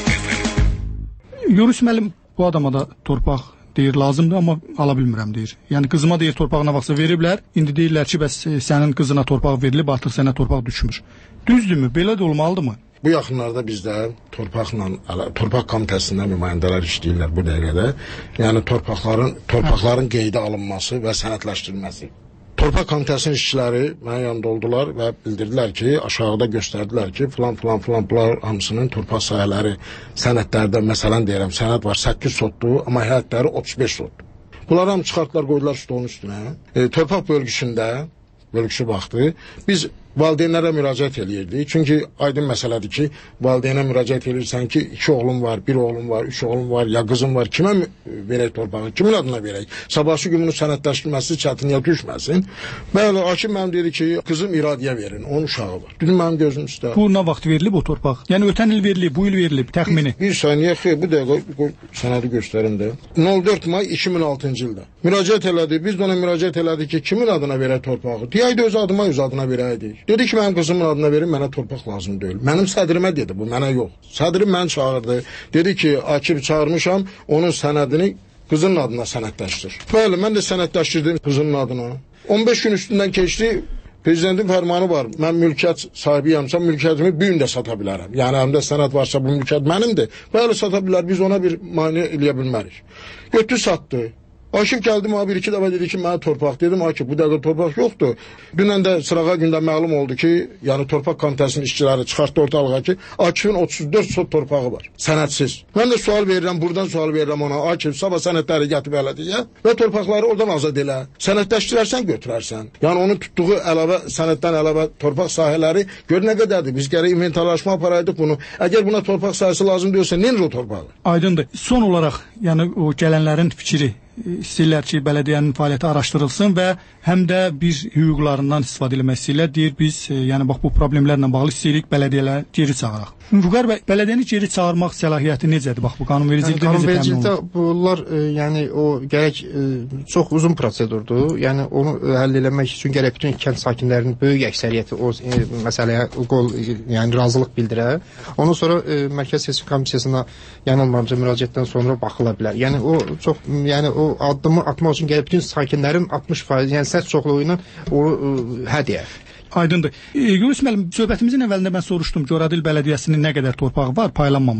Yürüs müəllim bu adama da torpaq deyir lazımdır, amma ala bilmirəm deyir. Yəni qızıma deyir torpağına vaxtsa veriblər. İndi deyirlər ki, bəs sənin qızına torpaq verilib, artıq sənə torpaq düşmür. Düzdürmü? Belə də olmalıdırmı? Bu yaxınlarda bizdə torpaqla, torpaq komitəsində nümayəndələr işləyirlər bu dəqiqədə. Yəni torpaqların torpaqların qeydə alınması və sənədləşdirilməsi. Torpaq komitəsinin işçiləri mənim yanımda oldular və bildirdilər ki, aşağıda göstərdilər ki, filan filan filan bunlar hamısının torpaq sahələri sənədlərdə, məsələn deyirəm, sənəd var səkkiz sotdur, amma həyətləri otuz beş sotdur. Bunlar hamı çıxartdılar, qoydular stolun üstünə. E, torpaq bölgüsündə, bölgüsü vaxtı biz valideynlərə müraciət eləyirdik. Çünki aydın məsələdir ki, valideynə müraciət edirsən ki, iki oğlum var, bir oğlum var, üç oğlum var, ya qızım var. Kimə verək torpağı? Kimin adına verək? Sabahsı gününün sənədləşdirilməsi çətinliyə düşməsin. Bəli, hakim mənim dedi ki, qızım iradiyə verin, onun uşağı var. Dedim, mənim gözüm üstə. Bu nə vaxt verilib o torpaq? Yəni ötən il verilib, bu il verilib, təxmini. Bir, bir saniyə, xeyr, bu dəqiqə sənədi göstərim də. on dörd may iki min altıncı ildə. Müraciət elədi, biz də ona müraciət elədik ki, kimin adına verək torpağı? Deyəydi öz adıma, öz adına verəydik. Dedi ki, mənim qızımın adına verin, mənə torpaq lazım deyil. Mənim sədrimə dedi, bu mənə yox. Sədrim məni çağırdı. Dedi ki, Akif çağırmışam, onun sənədini qızının adına sənədləşdir. Bəli, mən də sənədləşdirdim qızının adına. on beş gün üstündən keçdi, prezidentin fərmanı var. Mən mülkiyyət sahibiyəmsə, mülkiyyətimi bir gün də sata bilərəm. Yəni, həmdə sənəd varsa, bu mülkiyyət mənimdir. Bəli, sata bilər, biz ona bir mane eləyə bilmərik. Götür, satdı. Akif gəldi, mənə bir iki dəfə dedi ki, mənə torpaq. Dedim, Akif, bu dəqiqə torpaq yoxdur. Dünən də sırağa gündə məlum oldu ki, yəni torpaq komitəsinin işçiləri çıxartdı ortalığa ki, Akifin otuz dörd sot torpağı var, sənədsiz. Mən də sual verirəm, buradan sual verirəm ona, Akif, sabah sənədləri gətirib elədiyə və torpaqları oradan azad elə. Sənədləşdirərsən, götürərsən. Yəni, onun tutduğu əlavə, sənəddən əlavə torpaq sahələri gör nə qədərdir. Biz gərək inventarlaşma aparaydıq bunu. Əgər buna torpaq sahəsi lazım deyilsə, neyin o torpağı? Aydındır. Son olaraq, yəni o gələnlərin fikri istəyirlər ki, bələdiyyənin fəaliyyəti araşdırılsın və həm də bir hüquqlarından istifadə etmək istəyirlər. Deyir, biz e, yəni bax bu problemlərlə bağlı istəyirik bələdiyyələri geri çağıraq. Vüqar bəy, bələdiyyəni geri çağırmaq səlahiyyəti necədir? Bax bu qanunvericilikdə yəni, necə təmin olunur? Qanunvericilikdə bunlar e, yəni o gərək e, çox uzun prosedurdur. Yəni onu həll etmək üçün gərək bütün kənd sakinlərinin böyük əksəriyyəti o e, məsələyə qol e, yəni razılıq bildirə. Ondan sonra e, Mərkəzi Seçki Komissiyasına yanılmamca müraciətdən sonra baxıla bilər. Yəni o çox yəni o addımı atmaq üçün gərək bütün sakinlərin altmış faiz yəni səs çoxluğu ilə o hə deyər. Aydındır. E, Yunus müəllim, söhbətimizin əvvəlində mən soruşdum, Göradil bələdiyyəsinin nə qədər torpağı var, paylanmamış.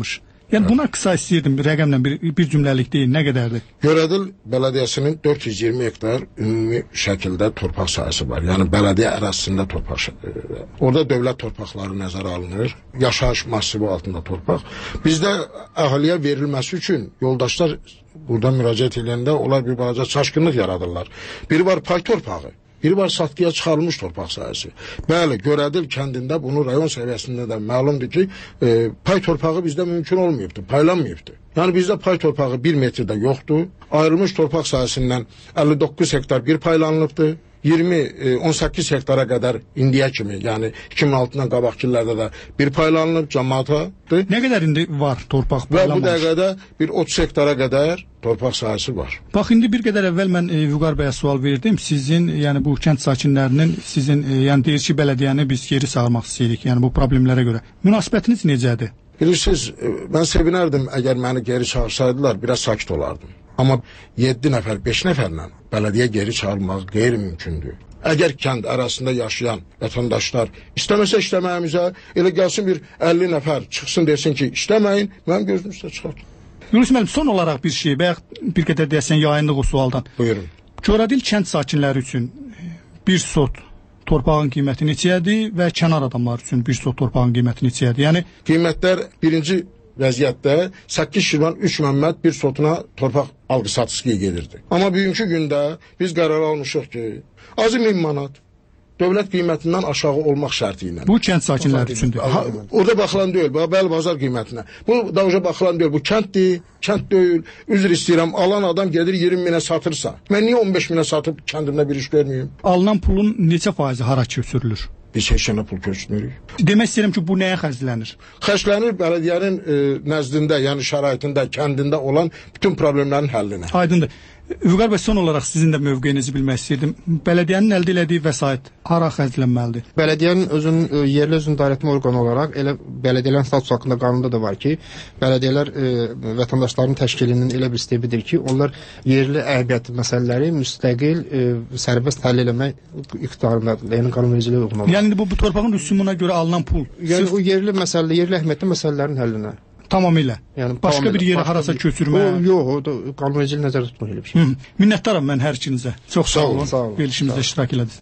Yəni buna qısa istəyirdim rəqəmlə bir, bir cümləlik deyil, nə qədərdir? Görədil Bələdiyyəsinin dörd yüz iyirmi hektar ümumi şəkildə torpaq sahəsi var. Yəni bələdiyyə ərazisində torpaq. Orada dövlət torpaqları nəzərə alınır. Yaşayış massivi altında torpaq. Bizdə əhaliyə verilməsi üçün yoldaşlar burada müraciət edəndə onlar bir balaca çaşqınlıq yaradırlar. Biri var pay torpağı. Biri var satqıya çıxarılmış torpaq sahəsi. Bəli, Görədil kəndində bunu rayon səviyyəsində də məlumdur ki, e, pay torpağı bizdə mümkün olmayıbdır, paylanmayıbdır. Yəni bizdə pay torpağı bir metrdə yoxdur. Ayrılmış torpaq sahəsindən əlli doqquz hektar bir paylanılıbdır. iyirmi on səkkiz hektara qədər indiyə kimi, yəni iki min altıdan qabaqki illərdə də bir paylanılıb cəmaatadır. Nə qədər indi var torpaq Və paylanmış? bu dəqiqədə bir otuz hektara qədər torpaq sahəsi var. Bax indi bir qədər əvvəl mən e, Vüqar bəyə sual verdim. Sizin, yəni bu kənd sakinlərinin sizin, e, yəni deyir ki, bələdiyyəni biz geri sarmaq istəyirik, yəni bu problemlərə görə. Münasibətiniz necədir? Bilirsiniz, mən sevinərdim əgər məni geri çağırsaydılar, biraz sakit olardım. Amma yeddi nəfər, beş nəfərlə bələdiyyə geri çağırmaq qeyri-mümkündür. Əgər kənd arasında yaşayan vətəndaşlar istəməsə işləməyimizə, elə gəlsin bir əlli nəfər çıxsın desin ki, işləməyin, mənim gözüm üstə çıxar. Yunus müəllim, son olaraq bir şey, bayaq bir qədər deyəsən yayındıq o sualdan. Buyurun. Görədil kənd sakinləri üçün bir sot torpağın qiyməti neçədir və kənar adamlar üçün bir sot torpağın qiyməti neçədir? Yəni qiymətlər birinci vəziyyətdə səkkiz şirvan üç məmmət bir sotuna torpaq alqı-satışı gedirdi. Amma bugünkü gündə biz qərar almışıq ki, azı min manat dövlət qiymətindən aşağı olmaq şərti ilə. Bu kənd sakinləri üçündür. Ha, orada baxılan deyil, bəli bazar qiymətinə. Bu davşa baxılan deyil, bu kənddir, kənd deyil. Üzr istəyirəm, alan adam gedir iyirmi minə satırsa, mən niyə on beş minə satıb kəndimdə bir iş görməyim? Alınan pulun neçə faizi hara köçürülür? Biz heç yana pul köçürmürük. Demək istəyirəm ki, bu nəyə xərclənir? Xərclənir bələdiyyənin e, nəzdində, yəni şəraitində, kəndində olan bütün problemlərin həllinə. Aydındır. Vüqar bəy, son olaraq sizin də mövqeyinizi bilmək istəyirdim. Bələdiyyənin əldə elədiyi vəsait hara xərclənməlidir? Bələdiyyənin özünün yerli özünün idarəetmə orqanı olaraq elə bələdiyyələrin status haqqında qanunda da var ki, bələdiyyələr e, vətəndaşların təşkilinin elə bir sistemidir ki, onlar yerli əhəmiyyətli məsələləri müstəqil e, sərbəst həll eləmək iqtidarındadır. Yəni qanunvericiliyə uyğun olaraq. Yəni bu, bu torpağın rüsumuna görə alınan pul. Yəni sırf... o yerli məsələ, yerli əhəmiyyətli məsələlərin həllinə. Tamamilə. Yəni başqa bir yerə harasa köçürmə. Yox, o da qanunvericiliyi nəzərdə tutmur elə bir şey. Hı. Minnətdaram mən hər ikinizə. Çox sağ, sağ olun. Sağ olun. Verilişimizdə iştirak elədiniz.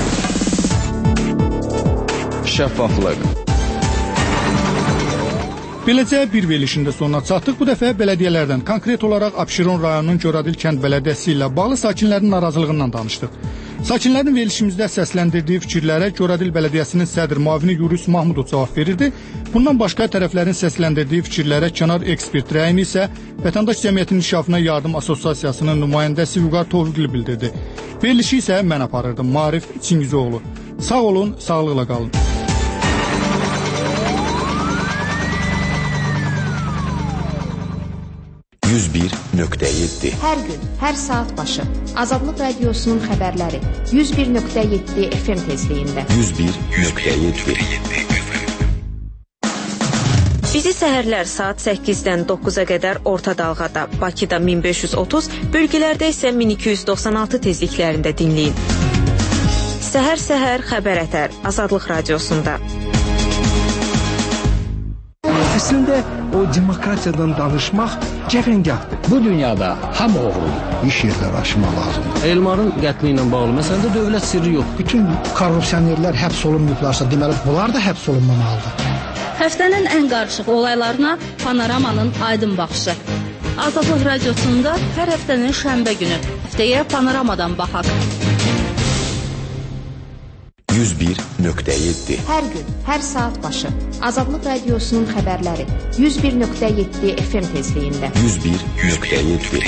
Şəffaflıq. Beləcə bir verilişin də sonuna çatdıq. Bu dəfə bələdiyyələrdən, konkret olaraq Abşeron rayonunun Görədil kənd bələdiyyəsi ilə bağlı sakinlərin narazılığından danışdıq. Sakinlərin verilişimizdə səsləndirdiyi fikirlərə Görədil Bələdiyyəsinin sədr müavini Yurus Mahmudov cavab verirdi. Bundan başqa tərəflərin səsləndirdiyi fikirlərə kənar ekspert rəyini isə Vətəndaş Cəmiyyətinin İnkişafına Yardım Assosiasiyasının nümayəndəsi Vüqar Toğrul bildirdi. Verilişi isə mən aparırdım, Maarif Çingizoğlu. Sağ olun, sağlıqla qalın. yüz bir nöqtə yeddi. Hər gün, hər saat başı Azadlıq Radiosunun xəbərləri yüz bir nöqtə yeddi F M tezliyində. yüz bir nöqtə yeddi. Bizi səhərlər saat səkkizdən doqquza qədər orta dalğada, Bakıda min beş yüz otuz, bölgələrdə isə min iki yüz doxsan altı tezliklərində dinləyin. Səhər-səhər xəbər ətər Azadlıq Radiosunda. Əslində o demokratiyadan danışmaq cəfəngahdır. Bu dünyada hamı oğrudur. İş yerləri açmaq lazımdır. Elmarın qətli ilə bağlı məsələdə dövlət sirri yox. Bütün korrupsionerlər həbs olunmayıblarsa, deməli bunlar da həbs olunmamalıdır. Həftənin ən qarışıq olaylarına Panoramanın aydın baxışı. Azadlıq Radiosunda hər həftənin şənbə günü. Həftəyə Panoramadan baxaq. yüz bir nöqtə yeddi. Hər gün, hər saat başı Azadlıq Radiosunun xəbərləri yüz bir nöqtə yeddi F M tezliyində. yüz bir nöqtə yeddi.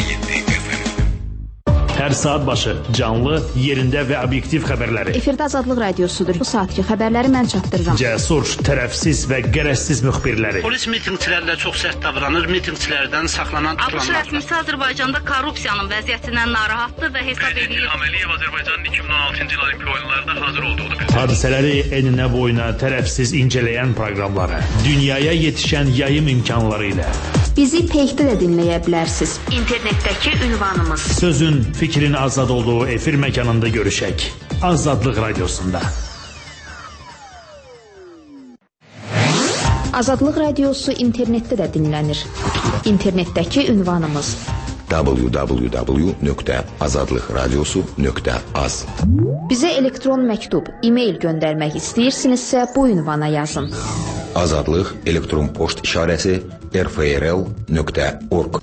Hər saat başı canlı, yerində və obyektiv xəbərləri. Efirdə Azadlıq Radiosudur. Bu saatki xəbərləri mən çatdırıram. Cəsur, tərəfsiz və qərəzsiz müxbirləri. Polis mitinqçilərlə çox sərt davranır, mitinqçilərdən saxlanan ABŞ rəsmisi Azərbaycanda korrupsiyanın vəziyyətindən narahatdır və hesab edir. Prezident İlham Əliyev Azərbaycanın iki min on altıncı il Olimpiya oyunlarında hazır olduğunu bildirdi. Hadisələri eninə boyuna tərəfsiz incələyən proqramları, dünyaya yetişən yayım imkanları ilə bizi peykdə də dinləyə bilərsiniz. İnternetdəki ünvanımız. Sözün, fikrin azad olduğu efir məkanında görüşək. Azadlıq Radiosunda. Azadlıq Radiosu internetdə də dinlənir. İnternetdəki ünvanımız w w w nöqtə azadlıq radiosu nöqtə az. Bizə elektron məktub, e-mail göndərmək istəyirsinizsə bu ünvana yazın. Azadlıq elektron poçt işarəsi r f r l nöqtə org.